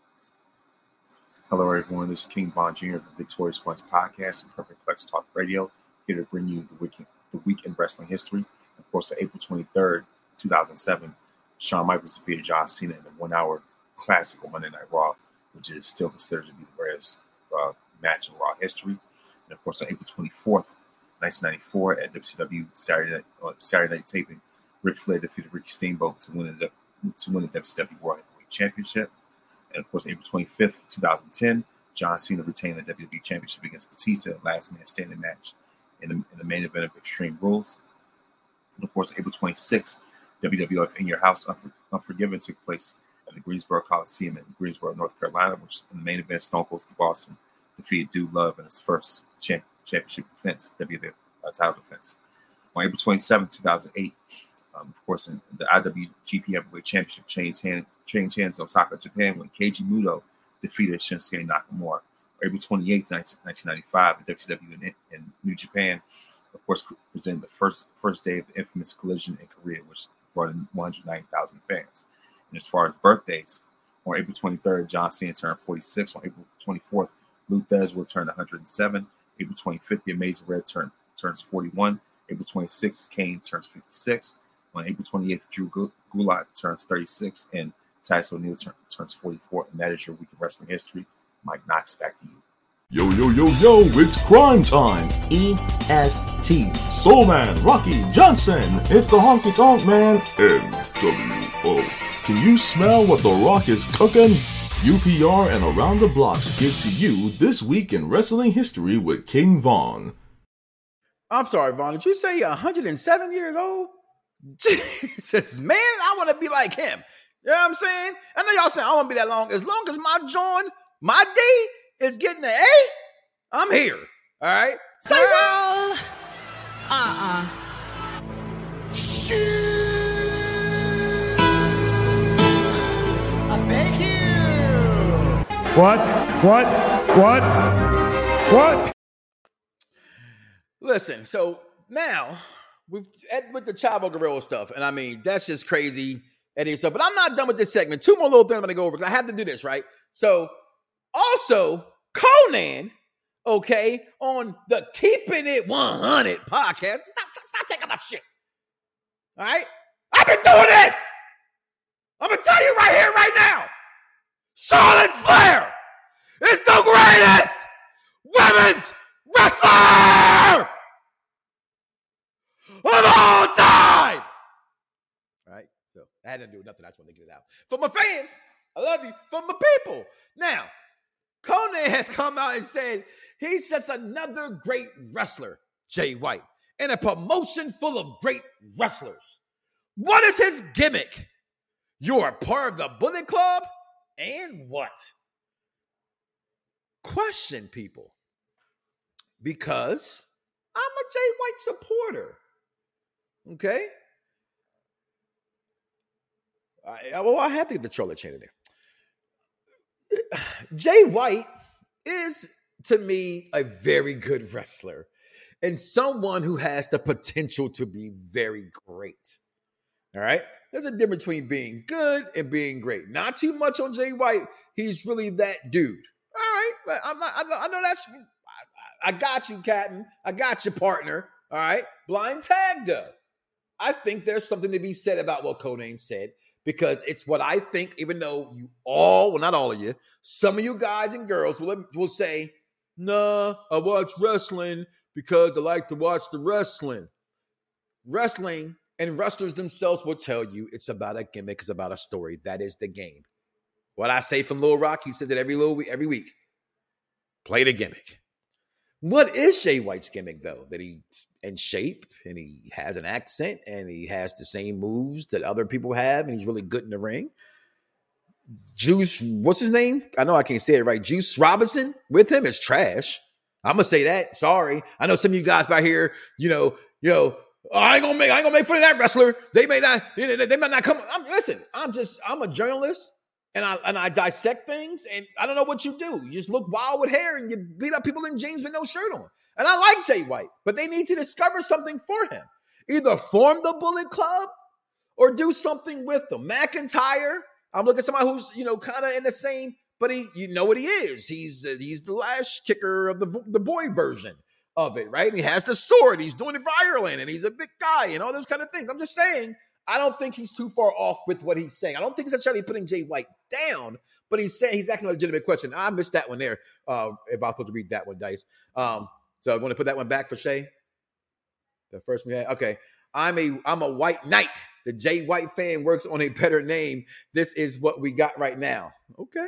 Hello, everyone. This is King Von Jr. of the Victorious Ones podcast and Perfect Plex Talk Radio, here to bring you the week in wrestling history. Of course, on April 23rd, 2007, Shawn Michaels defeated John Cena in a 1-hour classical Monday Night Raw, which is still considered to be the greatest match in Raw history. And of course, on April 24th, 1994, at WCW Saturday Night Taping, Ric Flair defeated Ricky Steamboat to win the WCW World Heavyweight Championship. And of course, April 25th, 2010, John Cena retained the WWE Championship against Batista, last man standing match in the main event of Extreme Rules. And of course, April 26th, WWF In Your House Unforgiven took place at the Greensboro Coliseum in Greensboro, North Carolina, which in the main event, Stone Cold Steve Austin defeated Dude Love in his first championship defense, WWF title defense. On April 27, 2008, of course, in the IWGP Heavyweight Championship changed hands in Osaka, Japan, when Keiji Muto defeated Shinsuke Nakamura. April 28, 1995, the WCW in New Japan, of course, presented the first day of the infamous Collision in Korea, which brought in 190,000 fans. And as far as birthdays, on April 23rd, John Cena turned 46. On April 24th, Lou Thesz turned 107. April 25th, The Amazing Red turns 41. April 26th, Kane turns 56. On April 28th, Drew Gulak turns 36. And Titus O'Neil turns 44. And that is your week of wrestling history. Mike Knox, back to you. Yo, it's crime time. EST. Soul Man, Rocky Johnson. It's the Honky Tonk Man, NWO. Can you smell what The Rock is cooking? UPR and Around the Blocks give to you This Week in Wrestling History with King Von. I'm sorry, Von. Did you say 107 years old? Jesus, man, I want to be like him. You know what I'm saying? I know y'all saying I want to be that long. As long as my joint, my D is getting an A, I'm here. All right? Say Girl. I beg you. What? Listen, so now with the Chavo Guerrero stuff, and I mean, that's just crazy, Eddie stuff. But I'm not done with this segment. 2 more little things I'm going to go over because I have to do this, right? So also, Conan, okay, on the Keeping It 100 podcast. Stop taking my shit. All right? I've been doing this. I'm going to tell you right here, right now. Charlotte Flair is the greatest women's wrestler of all time. All right? So I had to do nothing. I just want to get it out. For my fans, I love you. For my people. Now, Conan has come out and said he's just another great wrestler, Jay White, in a promotion full of great wrestlers. What is his gimmick? You're a part of the Bullet Club? And what? Question, people. because I'm a Jay White supporter. Okay? I have to get the troller chain in there. Jay White is, to me, a very good wrestler and someone who has the potential to be very great. All right? There's a difference between being good and being great. Not too much on Jay White. He's really that dude. All right? But I know that's... I got you, Captain. I got you, partner. All right? Blind tag, though. I think there's something to be said about what Conan said, because it's what I think, even though you all, well, not all of you, some of you guys and girls will say, nah, I watch wrestling because I like to watch the wrestling. Wrestling and wrestlers themselves will tell you it's about a gimmick, it's about a story. That is the game. What I say from Lil Rock, he says it every week. Play the gimmick. What is Jay White's gimmick, though? That he's in shape and he has an accent and he has the same moves that other people have and he's really good in the ring. Juice, what's his name? I know I can't say it right. Juice Robinson with him is trash. I'm gonna say that. Sorry. I know some of you guys by here, I ain't gonna make fun of that wrestler. They might not come. I'm a journalist. And I dissect things, and I don't know what you do. You just look wild with hair, and you beat up people in jeans with no shirt on. And I like Jay White, but they need to discover something for him. Either form the Bullet Club or do something with them. McIntyre, I'm looking at somebody who's, kind of in the same, but you know what he is. He's the last kicker of the boy version of it, right? And he has the sword. He's doing it for Ireland, and he's a big guy and all those kind of things. I'm just saying, I don't think he's too far off with what he's saying. I don't think he's necessarily putting Jay White down, but he's asking a legitimate question. I missed that one there. If I was supposed to read that one, Dice. So I want to put that one back for Shay. The first we had. Okay. I'm a white knight. The Jay White fan works on a better name. This is what we got right now. Okay.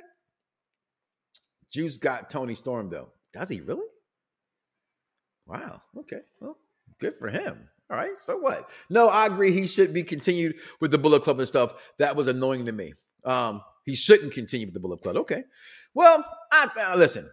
Juice got Tony Storm, though. Does he really? Wow. Okay. Well, good for him. All right, so what? No, I agree. He should be continued with the Bullet Club and stuff. That was annoying to me. He shouldn't continue with the Bullet Club. Okay. Well, listen.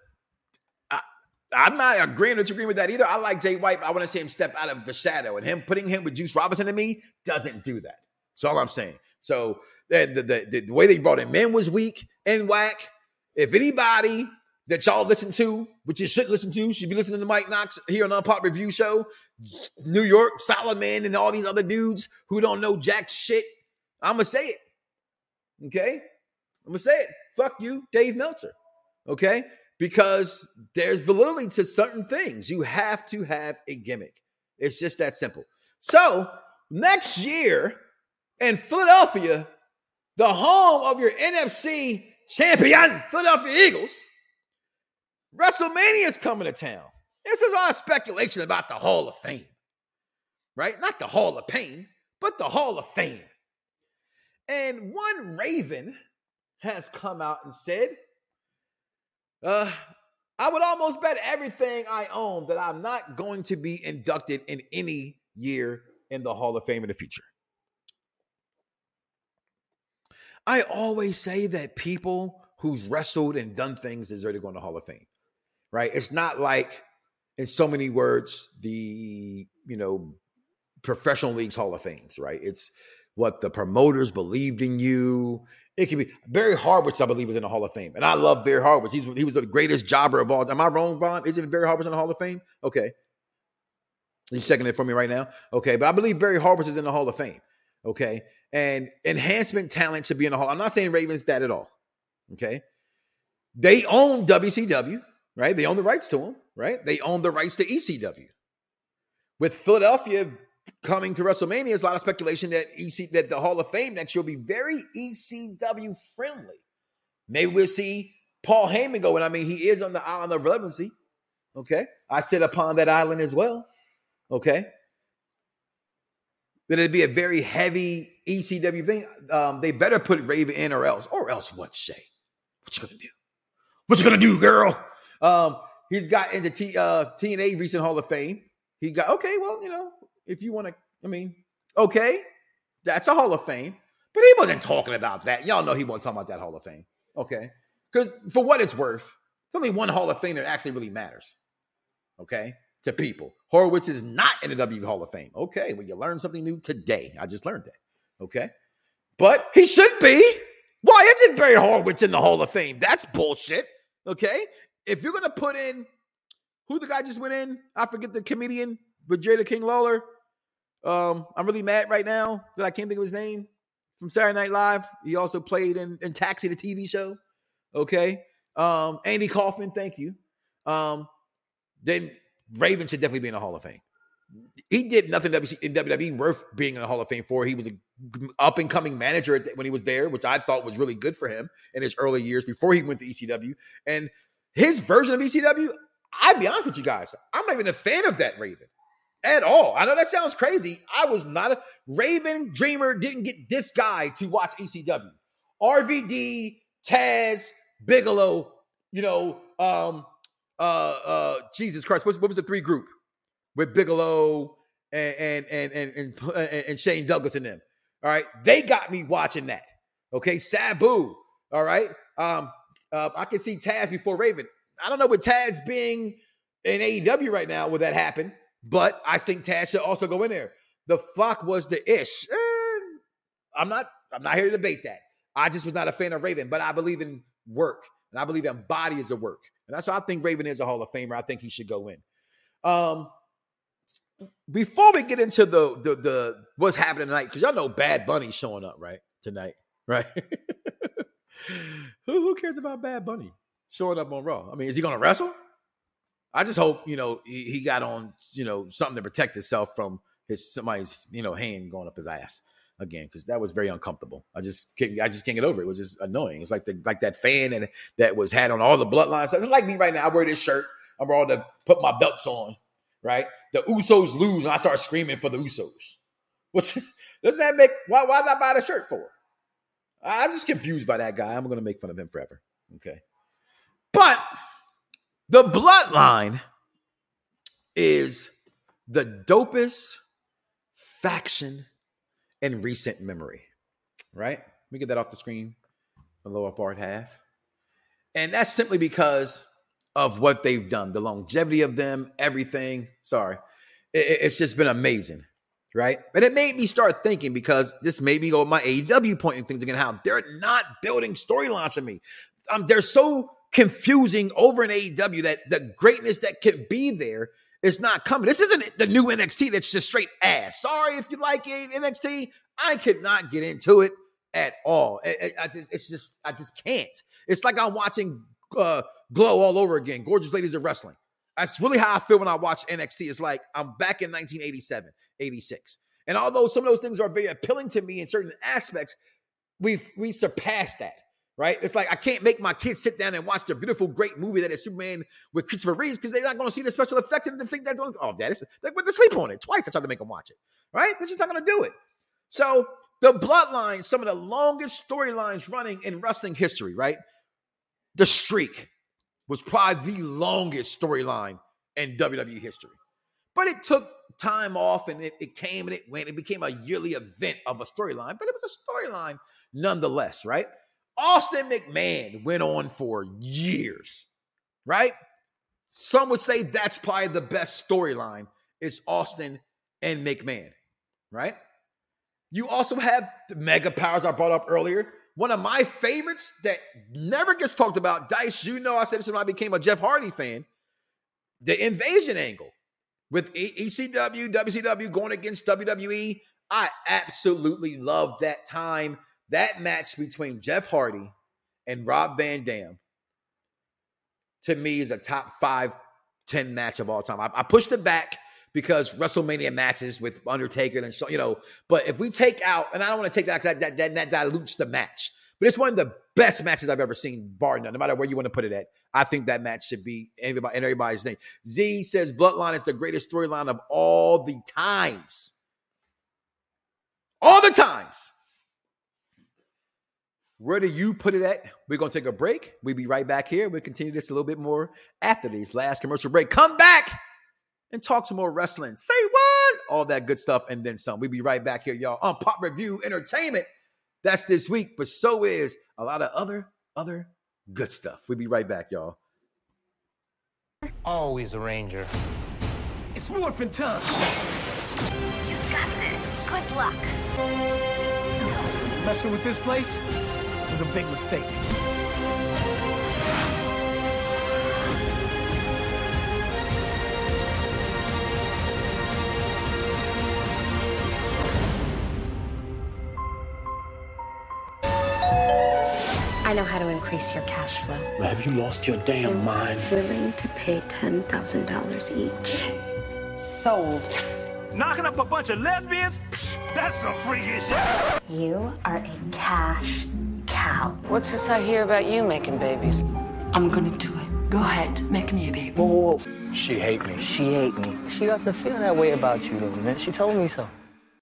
I'm not agreeing or disagreeing with that either. I like Jay White, but I want to see him step out of the shadow. And putting him with Juice Robinson to me doesn't do that. That's all I'm saying. So the way they brought him in was weak and whack. If anybody that y'all listen to, which you should listen to, should be listening to Mike Knox here on Unpop Review Show, New York, Solomon, and all these other dudes who don't know jack shit, I'm going to say it. Okay? I'm going to say it. Fuck you, Dave Meltzer. Okay? Because there's validity to certain things. You have to have a gimmick. It's just that simple. So, next year in Philadelphia, the home of your NFC champion, Philadelphia Eagles, WrestleMania is coming to town. This is all speculation about the Hall of Fame, right? Not the Hall of Pain, but the Hall of Fame. And one Raven has come out and said, I would almost bet everything I own that I'm not going to be inducted in any year in the Hall of Fame in the future. I always say that people who's wrestled and done things deserve to go in the Hall of Fame, right? It's not like, in so many words, the, professional leagues Hall of Fames, right? It's what the promoters believed in you. It can be Barry Horowitz, I believe, is in the Hall of Fame. And I love Barry Horowitz. He was the greatest jobber of all. Am I wrong, Vaughn? Isn't Barry Horowitz in the Hall of Fame? Okay. He's checking it for me right now. Okay. But I believe Barry Horowitz is in the Hall of Fame. Okay. And enhancement talent should be in the Hall. I'm not saying Ravens that at all. Okay. They own WCW, right? They own the rights to them, right? They own the rights to ECW. With Philadelphia coming to WrestleMania, there's a lot of speculation that that the Hall of Fame next year will be very ECW friendly. Maybe we'll see Paul Heyman go, and he is on the island of relevancy. Okay. I sit upon that island as well. Okay. That it'd be a very heavy ECW thing. They better put Raven in or else what, Shay? What you gonna do? What you gonna do, girl? He's got into TNA recent Hall of Fame. He got, okay, well, if you want to, okay, that's a Hall of Fame. But he wasn't talking about that. Y'all know he wasn't talking about that Hall of Fame. Okay? Because for what it's worth, there's only one Hall of Fame that actually really matters. okay, to people. Horowitz is not in the WWE Hall of Fame. Okay, well, you learned something new today. I just learned that, okay? But he should be. Why isn't Barry Horowitz in the Hall of Fame? That's bullshit, okay? If you're going to put in, who the guy just went in? I forget the comedian with Jada King Lawler. I'm really mad right now that I can't think of his name. From Saturday Night Live. He also played in Taxi, the TV show. Okay. Andy Kaufman, thank you. Then Raven should definitely be in the Hall of Fame. He did nothing in WWE worth being in the Hall of Fame for. He was an up-and-coming manager when he was there, which I thought was really good for him in his early years before he went to ECW. And his version of ECW, I'll be honest with you guys, I'm not even a fan of that Raven at all. I know that sounds crazy. I was not a Raven Dreamer. Didn't get this guy to watch ECW. RVD, Taz, Bigelow, Jesus Christ. What was the three group with Bigelow and Shane Douglas and them? All right. They got me watching that. Okay. Sabu. All right. I can see Taz before Raven. I don't know with Taz being in AEW right now, would that happen? But I think Taz should also go in there. The fuck was the ish? I'm not here to debate that. I just was not a fan of Raven, but I believe in work, and I believe in body as a work. And that's why I think Raven is a Hall of Famer. I think he should go in. Before we get into the what's happening tonight, because y'all know Bad Bunny's showing up, right? Tonight, right? Who cares about Bad Bunny showing up on Raw? I mean, is he going to wrestle? I just hope, he got on, something to protect himself from somebody's, hand going up his ass again, because that was very uncomfortable. I just can't get over it. It was just annoying. It's like that fan that was had on all the bloodlines. It's like me right now. I wear this shirt. I'm all to put my belts on, right? The Usos lose, and I start screaming for the Usos. Doesn't that make? Why did I buy the shirt for? I'm just confused by that guy. I'm going to make fun of him forever. Okay, but the Bloodline is the dopest faction in recent memory, right? Let me get that off the screen, the lower part half. And that's simply because of what they've done, the longevity of them, everything. Sorry. It's just been amazing, right? And it made me start thinking, because this made me go my AEW pointing things again, how they're not building storylines for me. They're so confusing over in AEW that the greatness that can be there is not coming. This isn't the new NXT that's just straight ass. Sorry if you like NXT. I could not get into it at all. I just can't. It's like I'm watching Glow all over again. Gorgeous Ladies of Wrestling. That's really how I feel when I watch NXT. It's like I'm back in 1987, 86. And although some of those things are very appealing to me in certain aspects, we surpassed that. Right? It's like I can't make my kids sit down and watch the beautiful, great movie that is Superman with Christopher Reeves, because they're not going to see the special effects and think that, they're going to sleep on it. Twice I tried to make them watch it. Right? They're just not going to do it. So the Bloodline, some of the longest storylines running in wrestling history, right? The Streak was probably the longest storyline in WWE history. But it took time off, and it came and it went. It became a yearly event of a storyline, but it was a storyline nonetheless, right? Austin McMahon went on for years, right? Some would say that's probably the best storyline is Austin and McMahon, right? You also have the Mega Powers I brought up earlier. One of my favorites that never gets talked about, Dice, I said this when I became a Jeff Hardy fan, the Invasion angle with ECW, WCW going against WWE. I absolutely loved that time. That match between Jeff Hardy and Rob Van Dam, to me, is a top 5-10 match of all time. I pushed it back because WrestleMania matches with Undertaker and but if we take out, and I don't want to take that because that dilutes the match, but it's one of the best matches I've ever seen, bar none. No matter where you want to put it at, I think that match should be everybody's name. Z says Bloodline is the greatest storyline of all the times. All the times. Where do you put it at? We're going to take a break. We'll be right back here. We'll continue this a little bit more after these last commercial break. Come back and talk some more wrestling. Say what? All that good stuff and then some. We'll be right back here, y'all, on Pop Review Entertainment. That's this week, but so is a lot of other good stuff. We'll be right back, y'all. always a ranger. It's morphin' time. You got this. Good luck. Messing with this place was a big mistake. I know how to increase your cash flow. Have you lost your damn mind? Willing to pay $10,000 each. Sold. Knocking up a bunch of lesbians? That's some freaky shit. You are a cash cow. What's this I hear about you making babies? I'm gonna do it. Go ahead, make me a baby. Whoa. She hate me. She hate me. She doesn't feel that way about you, though, man. She told me so.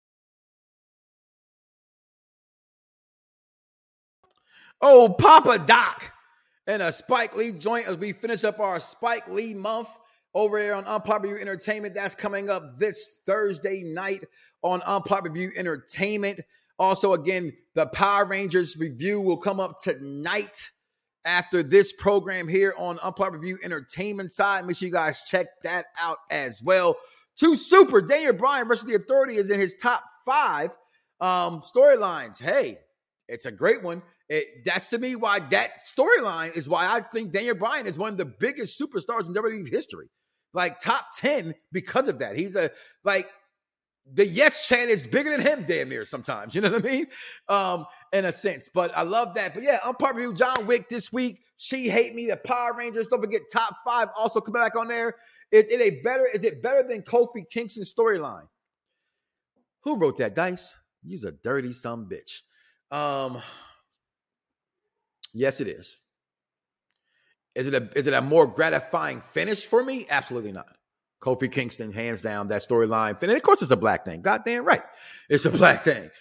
Oh, Papa Doc and a Spike Lee joint as we finish up our Spike Lee month over here on Unpopular Review Entertainment. That's coming up this Thursday night on Unpopular Review Entertainment. Also, again, the Power Rangers review will come up tonight after this program here on Unpopular Review Entertainment side. Make sure you guys check that out as well. Too Super, Daniel Bryan versus The Authority is in his top 5 storylines. Hey, it's a great one. That's to me why that storyline is why I think Daniel Bryan is one of the biggest superstars in WWE history. Like top 10 because of that. He's the yes chant is bigger than him damn near sometimes. You know what I mean? In a sense. But I love that. But yeah, Unpopular Review, John Wick this week. She Hate Me, the Power Rangers. Don't forget top 5 also come back on there. Is it better than Kofi Kingston's storyline? Who wrote that, Dice? You's a dirty son bitch. Yes, it is. Is it a more gratifying finish for me? Absolutely not. Kofi Kingston, hands down, that storyline. And of course, it's a black thing. Goddamn right, it's a black thing.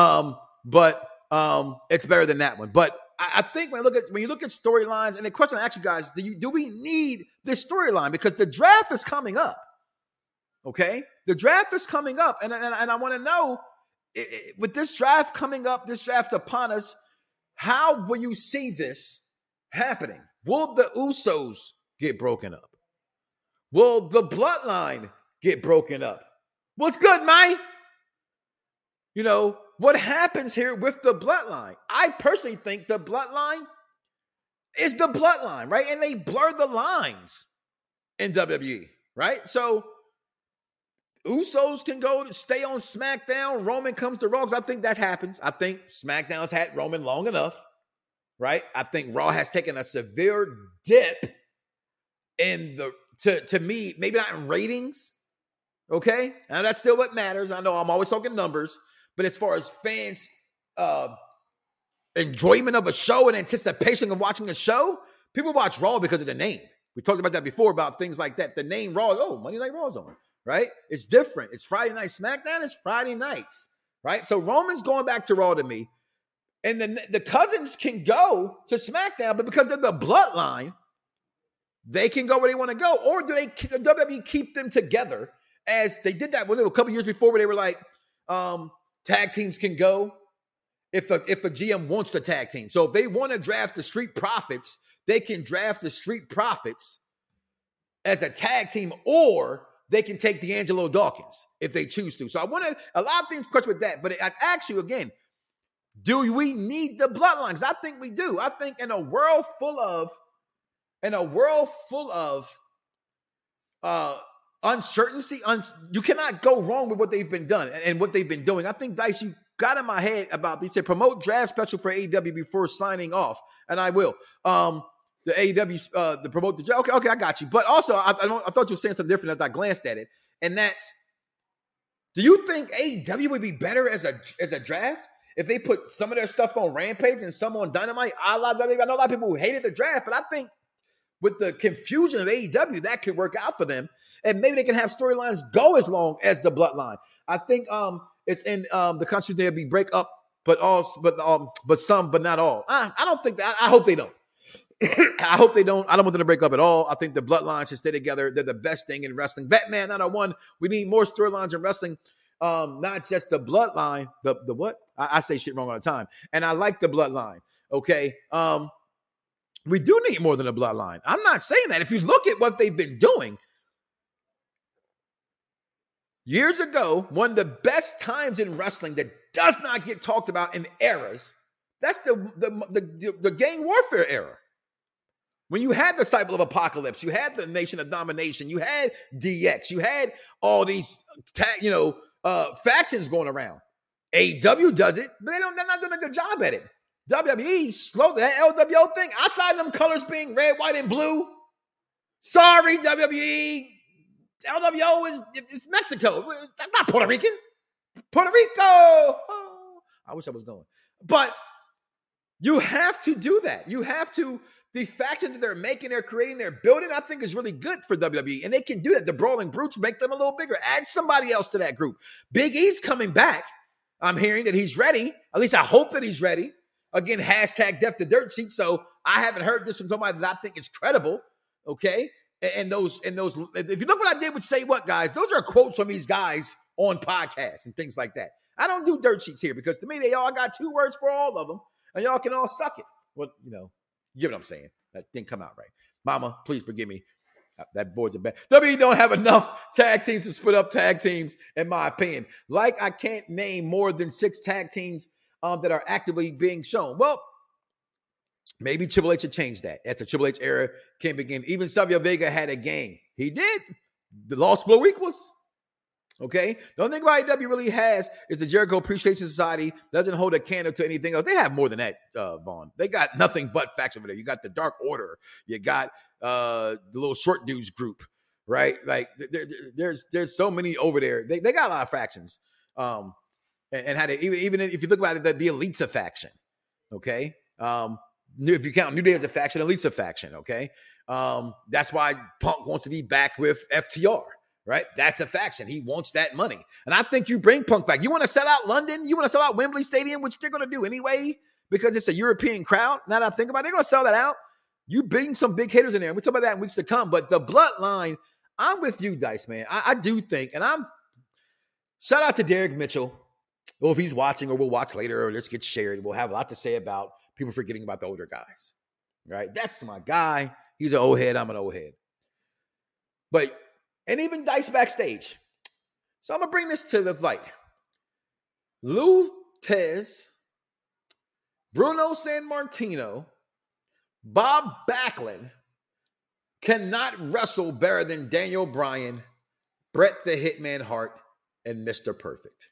But it's better than that one. But I think when you look at storylines, and the question I ask you guys: do we need this storyline? Because the draft is coming up. Okay, the draft is coming up, and I want to know with this draft coming up, this draft upon us. How will you see this happening? Will the Usos get broken up? Will the Bloodline get broken up? What's good, man? You know, what happens here with the Bloodline? I personally think the Bloodline is the Bloodline, right? And they blur the lines in WWE, right? So Usos can go to stay on SmackDown. Roman comes to Raw. I think that happens. I think SmackDown's had Roman long enough, right? I think Raw has taken a severe dip in to me, maybe not in ratings. Okay, now that's still what matters. I know I'm always talking numbers, but as far as fans' enjoyment of a show and anticipation of watching a show, people watch Raw because of the name. We talked about that before about things like that. The name Raw. Oh, Monday Night Raw's on. Right? It's different. It's Friday night. SmackDown is Friday nights. Right? So Roman's going back to Raw to me. And the cousins can go to SmackDown, but because they're the Bloodline, they can go where they want to go. Or do WWE keep them together as they did that a couple years before where they were like, tag teams can go if a GM wants to tag team. So if they want to draft the Street Profits, they can draft the Street Profits as a tag team, or they can take D'Angelo Dawkins if they choose to. So I wanted a lot of things question with that, but I ask you again, do we need the Bloodlines? I think we do. I think in a world full of uncertainty, you cannot go wrong with what they've been done and what they've been doing. I think, Dice, you got in my head about, they said promote draft special for AEW before signing off, and I will. The AEW, the promote the draft. Okay, I got you. But also, I thought you were saying something different as I glanced at it, and that's, do you think AEW would be better as a draft if they put some of their stuff on Rampage and some on Dynamite? I know a lot of people who hated the draft, but I think with the confusion of AEW, that could work out for them. And maybe they can have storylines go as long as the Bloodline. I think it's in the Constitution there'll be break up, but some, but not all. I don't think that. I hope they don't. I hope they don't. I don't want them to break up at all. I think the Bloodline should stay together. They're the best thing in wrestling. Batman 901. We need more storylines in wrestling. Not just the Bloodline. The what? I say shit wrong all the time. And I like the Bloodline. Okay. We do need more than a bloodline. I'm not saying that. If you look at what they've been doing, years ago, one of the best times in wrestling that does not get talked about in eras, that's the gang warfare era. When you had the Disciple of Apocalypse, you had the Nation of Domination, you had DX, you had all these factions going around. AEW does it, but they're not doing a good job at it. WWE, slow that LWO thing. Outside of them colors being red, white, and blue. Sorry, WWE. LWO is Mexico. That's not Puerto Rican. Puerto Rico. Oh, I wish I was going. But you have to do that. You have to. The factions that they're making, they're creating, they're building, I think is really good for WWE. And they can do that. The Brawling Brutes make them a little bigger. Add somebody else to that group. Big E's coming back. I'm hearing that he's ready. At least I hope that he's ready. Again, hashtag Death to Dirt Sheet. So I haven't heard this from somebody that I think is credible. Okay. And those, if you look what I did with Say What, guys, those are quotes from these guys on podcasts and things like that. I don't do dirt sheets here because to me, they all got 2 words for all of them and y'all can all suck it. Well, you know what I'm saying. That didn't come out right. Mama, please forgive me. That boy's a bad. WWE don't have enough tag teams to split up tag teams, in my opinion. Like I can't name more than 6 tag teams that are actively being shown. Well, maybe Triple H should change that. As the Triple H era can begin. Even Savio Vega had a gang. He did. The Lost Blow equals. Okay? The only thing about AEW really has is the Jericho Appreciation Society doesn't hold a candle to anything else. They have more than that, Vaughn. They got nothing but faction over there. You got the Dark Order. You got the little short dudes group, right? Like there's so many over there. They got a lot of factions. And had even if you look about it, the Elite's a faction. Okay. If you count New Day as a faction, Elite's a faction. Okay. That's why Punk wants to be back with FTR. Right? That's a faction. He wants that money. And I think you bring Punk back. You want to sell out London? You want to sell out Wembley Stadium, which they're going to do anyway, because it's a European crowd. Now that I think about it, they're going to sell that out. You bring some big hitters in there. We'll talk about that in weeks to come. But the bloodline, I'm with you, Dice, man. I do think, and shout out to Derek Mitchell. Well, if he's watching or we'll watch later or this gets shared, we'll have a lot to say about people forgetting about the older guys. Right? That's my guy. He's an old head. I'm an old head. And even Dice backstage. So I'm going to bring this to the light. Lou Tez, Bruno Sammartino, Bob Backlund cannot wrestle better than Daniel Bryan, Bret the Hitman Hart, and Mr. Perfect.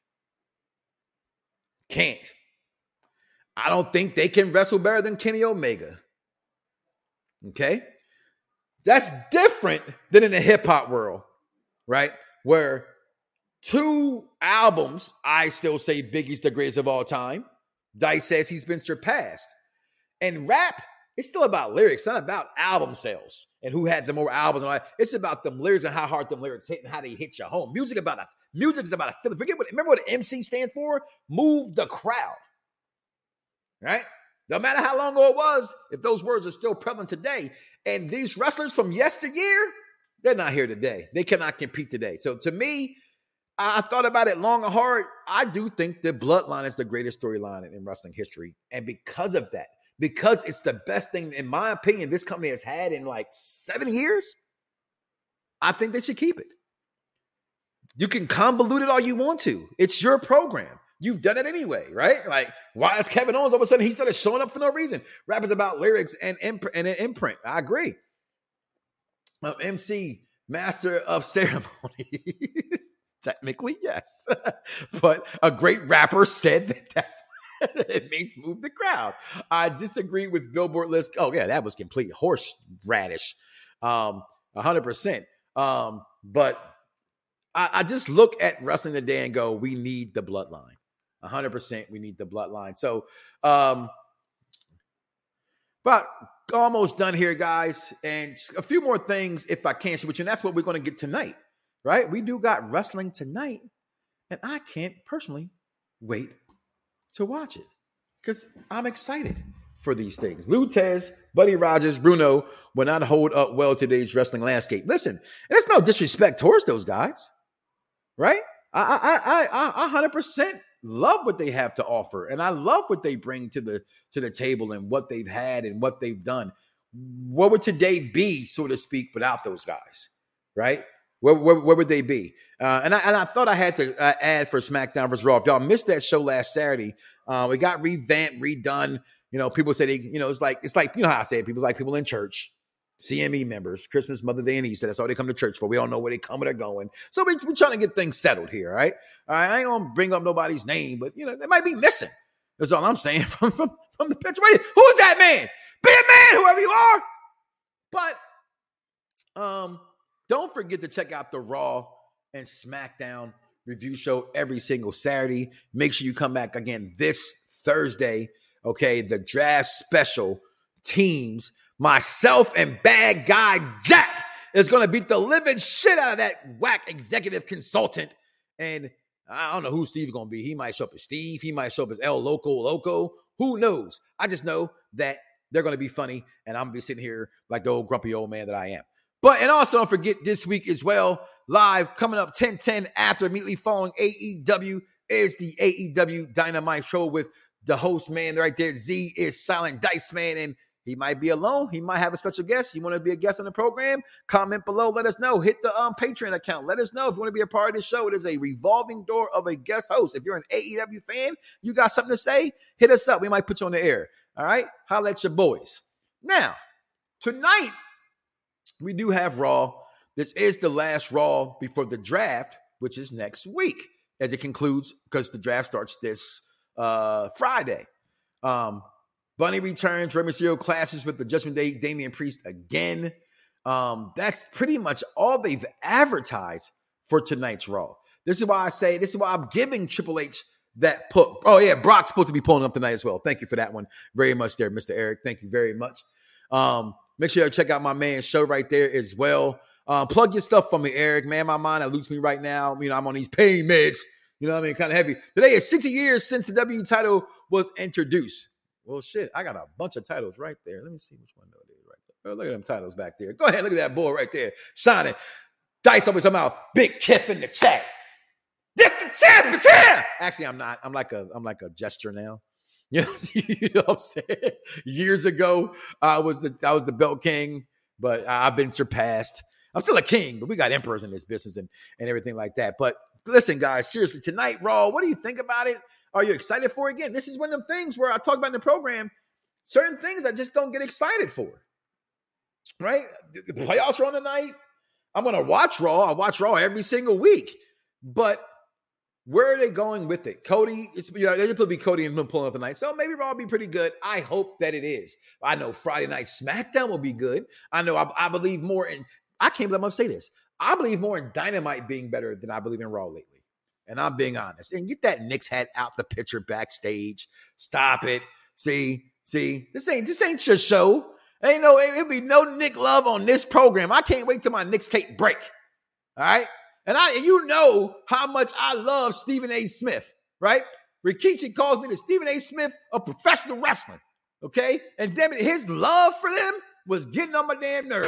Can't. I don't think they can wrestle better than Kenny Omega. Okay? That's different than in the hip-hop world, right? Where 2 albums, I still say Biggie's the greatest of all time. Dice says he's been surpassed. And rap, it's still about lyrics, it's not about album sales and who had the more albums and all that. It's about them lyrics and how hard them lyrics hit and how they hit you home. Music is about a feeling. Remember what MC stands for? Move the crowd. Right? No matter how long ago it was, if those words are still prevalent today, and these wrestlers from yesteryear, they're not here today. They cannot compete today. So to me, I thought about it long and hard. I do think the Bloodline is the greatest storyline in wrestling history. And because of that, because it's the best thing, in my opinion, this company has had in like 7 years, I think they should keep it. You can convolute it all you want to. It's your program. You've done it anyway, right? Like, why is Kevin Owens all of a sudden he started showing up for no reason? Rap is about lyrics and an imprint. I agree. MC, master of ceremonies. Technically, yes. But a great rapper said that that's what it means, move the crowd. I disagree with Billboard list. Oh, yeah, that was complete horseradish. 100%. But I just look at wrestling today and go, we need the Bloodline. 100% we need the Bloodline. So, but almost done here, guys. And a few more things, if I can, which, and that's what we're going to get tonight, right? We do got wrestling tonight, and I can't personally wait to watch it because I'm excited for these things. Lou Tez, Buddy Rogers, Bruno will not hold up well today's wrestling landscape. Listen, there's no disrespect towards those guys, right? I 100% love what they have to offer, and I love what they bring to the table and what they've had and what they've done. what would today be, so to speak, without those guys, right? Where would they be? And I thought I had to add for SmackDown vs. Raw. If y'all missed that show last Saturday, it got revamped, redone. You know, people say it's like you know how I say it. People in church, CME members, Christmas, Mother Day, and Easter. That's all they come to church for. We don't know where they come or they're going. So we're trying to get things settled here, right? I ain't gonna bring up nobody's name, but you know, they might be missing. That's all I'm saying from the picture. Wait, who's that man? Be a man, whoever you are. But don't forget to check out the Raw and SmackDown review show every single Saturday. Make sure you come back again this Thursday. Okay, the draft special teams. Myself and Bad Guy Jack is going to beat the living shit out of that whack executive consultant. And I don't know who Steve's going to be. He might show up as Steve. He might show up as El Loco. Who knows? I just know that they're going to be funny, and I'm going to be sitting here like the old grumpy old man that I am. And also don't forget this week as well, live coming up 10/10 after immediately following AEW is the AEW Dynamite show with the host man right there. Z is Silent Dice Man, and he might be alone. He might have a special guest. You want to be a guest on the program? Comment below. Let us know. Hit the Patreon account. Let us know if you want to be a part of the show. It is a revolving door of a guest host. If you're an AEW fan, you got something to say, hit us up. We might put you on the air. All right? Holla at your boys. Now, tonight, we do have Raw. This is the last Raw before the draft, which is next week, as it concludes, because the draft starts this Friday. Bunny returns. Rey Mysterio clashes with the Judgment Day, Damian Priest again. That's pretty much all they've advertised for tonight's Raw. This is why I'm giving Triple H that put. Oh, yeah, Brock's supposed to be pulling up tonight as well. Thank you for that one very much there, Mr. Eric. Thank you very much. Make sure you check out my man's show right there as well. Plug your stuff for me, Eric. Man, my mind eludes me right now. You know, I'm on these pain meds. You know what I mean? Kind of heavy. Today is 60 years since the WWE title was introduced. Well, shit, I got a bunch of titles right there. Let me see which one it is right there. Oh, look at them titles back there. Go ahead, look at that boy right there. Shining. Dice always somehow. Big Kiff in the chat. This the champ is here. Actually, I'm not. I'm like a gesture now. You know what I'm saying? Years ago, I was the belt king, but I've been surpassed. I'm still a king, but we got emperors in this business and everything like that. But listen, guys, seriously, tonight, Raw, what do you think about it? Are you excited for it? Again, this is one of them things where I talk about in the program, certain things I just don't get excited for, right? The playoffs are on tonight. I'm going to watch Raw. I watch Raw every single week. But where are they going with it? Cody, it'll be Cody and him pulling up tonight. So maybe Raw will be pretty good. I hope that it is. I know Friday Night SmackDown will be good. I know I believe more in, I can't believe I'm going to say this. I believe more in Dynamite being better than I believe in Raw lately. And I'm being honest. And get that Knicks hat out the picture backstage. Stop it. See, this ain't your show. It'll be no Nick love on this program. I can't wait till my Knicks tape break. All right? And you know how much I love Stephen A. Smith, right? Rikichi calls me the Stephen A. Smith of professional wrestling. Okay? And damn it, his love for them was getting on my damn nerves.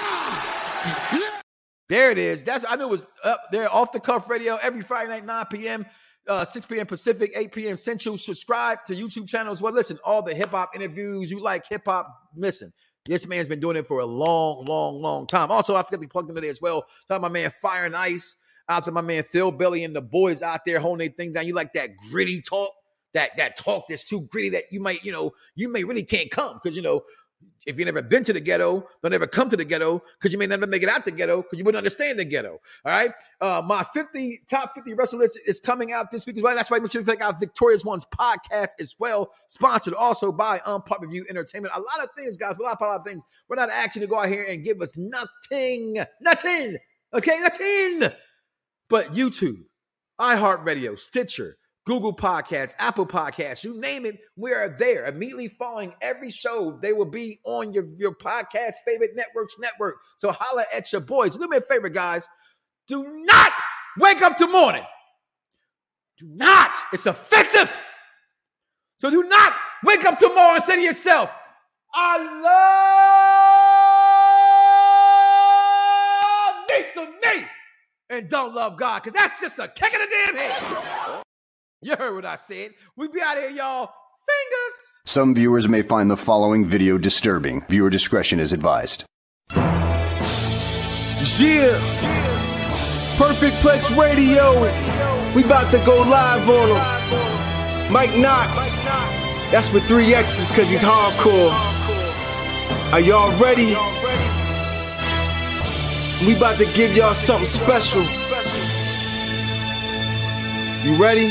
Yeah! There it is. I knew it was up there, Off the Cuff Radio, every Friday night, 9 p.m., 6 p.m. Pacific, 8 p.m. Central. Subscribe to YouTube channels. Well, listen, all the hip-hop interviews. You like hip-hop, listen. This man's been doing it for a long, long, long time. Also, I forgot to plug them today as well. Talking my man Fire and Ice, out to my man Phil Billy and the boys out there holding their thing down. You like that gritty talk, that talk that's too gritty that you may really can't come because, if you've never been to the ghetto, don't ever come to the ghetto because you may never make it out the ghetto because you wouldn't understand the ghetto. All right. My top 50 wrestler list is coming out this week as well. That's why make sure you check out Victorious One's podcast as well. Sponsored also by Unpop Review Entertainment. A lot of things, guys. A lot of things. We're not asking you to go out here and give us nothing. Okay, nothing. But YouTube, iHeartRadio, Stitcher, Google Podcasts, Apple Podcasts, you name it, we are there. Immediately following every show, they will be on your podcast favorite network. So holla at your boys. Do me a favor, guys. Do not wake up tomorrow morning. Do not. It's offensive. So do not wake up tomorrow and say to yourself, I love me some me and don't love God, because that's just a kick in the damn head. You heard what I said. We be out here, y'all. Fingers. Some viewers may find the following video disturbing. Viewer discretion is advised. Yeah, Perfect Plex Radio. We about to go live on him. Mike Knox. That's with 3 X's cause he's hardcore. Are y'all ready? We about to give y'all something special. You ready?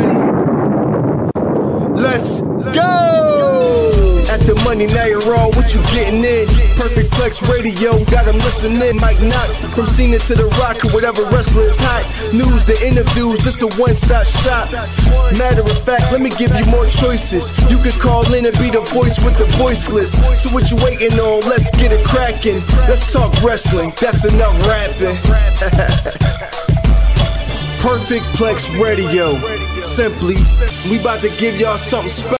Let's go! At the money, now you're all what you getting in. Perfect Plex Radio, got them listening. Mike Knox, from Cena to The Rock, or whatever wrestler is hot. News to interviews, it's a one-stop shop. Matter of fact, let me give you more choices. You could call in and be the voice with the voiceless. So what you waiting on? Let's get it cracking. Let's talk wrestling, that's enough rapping. Perfect Plex Radio. Simply, we about to give y'all something special.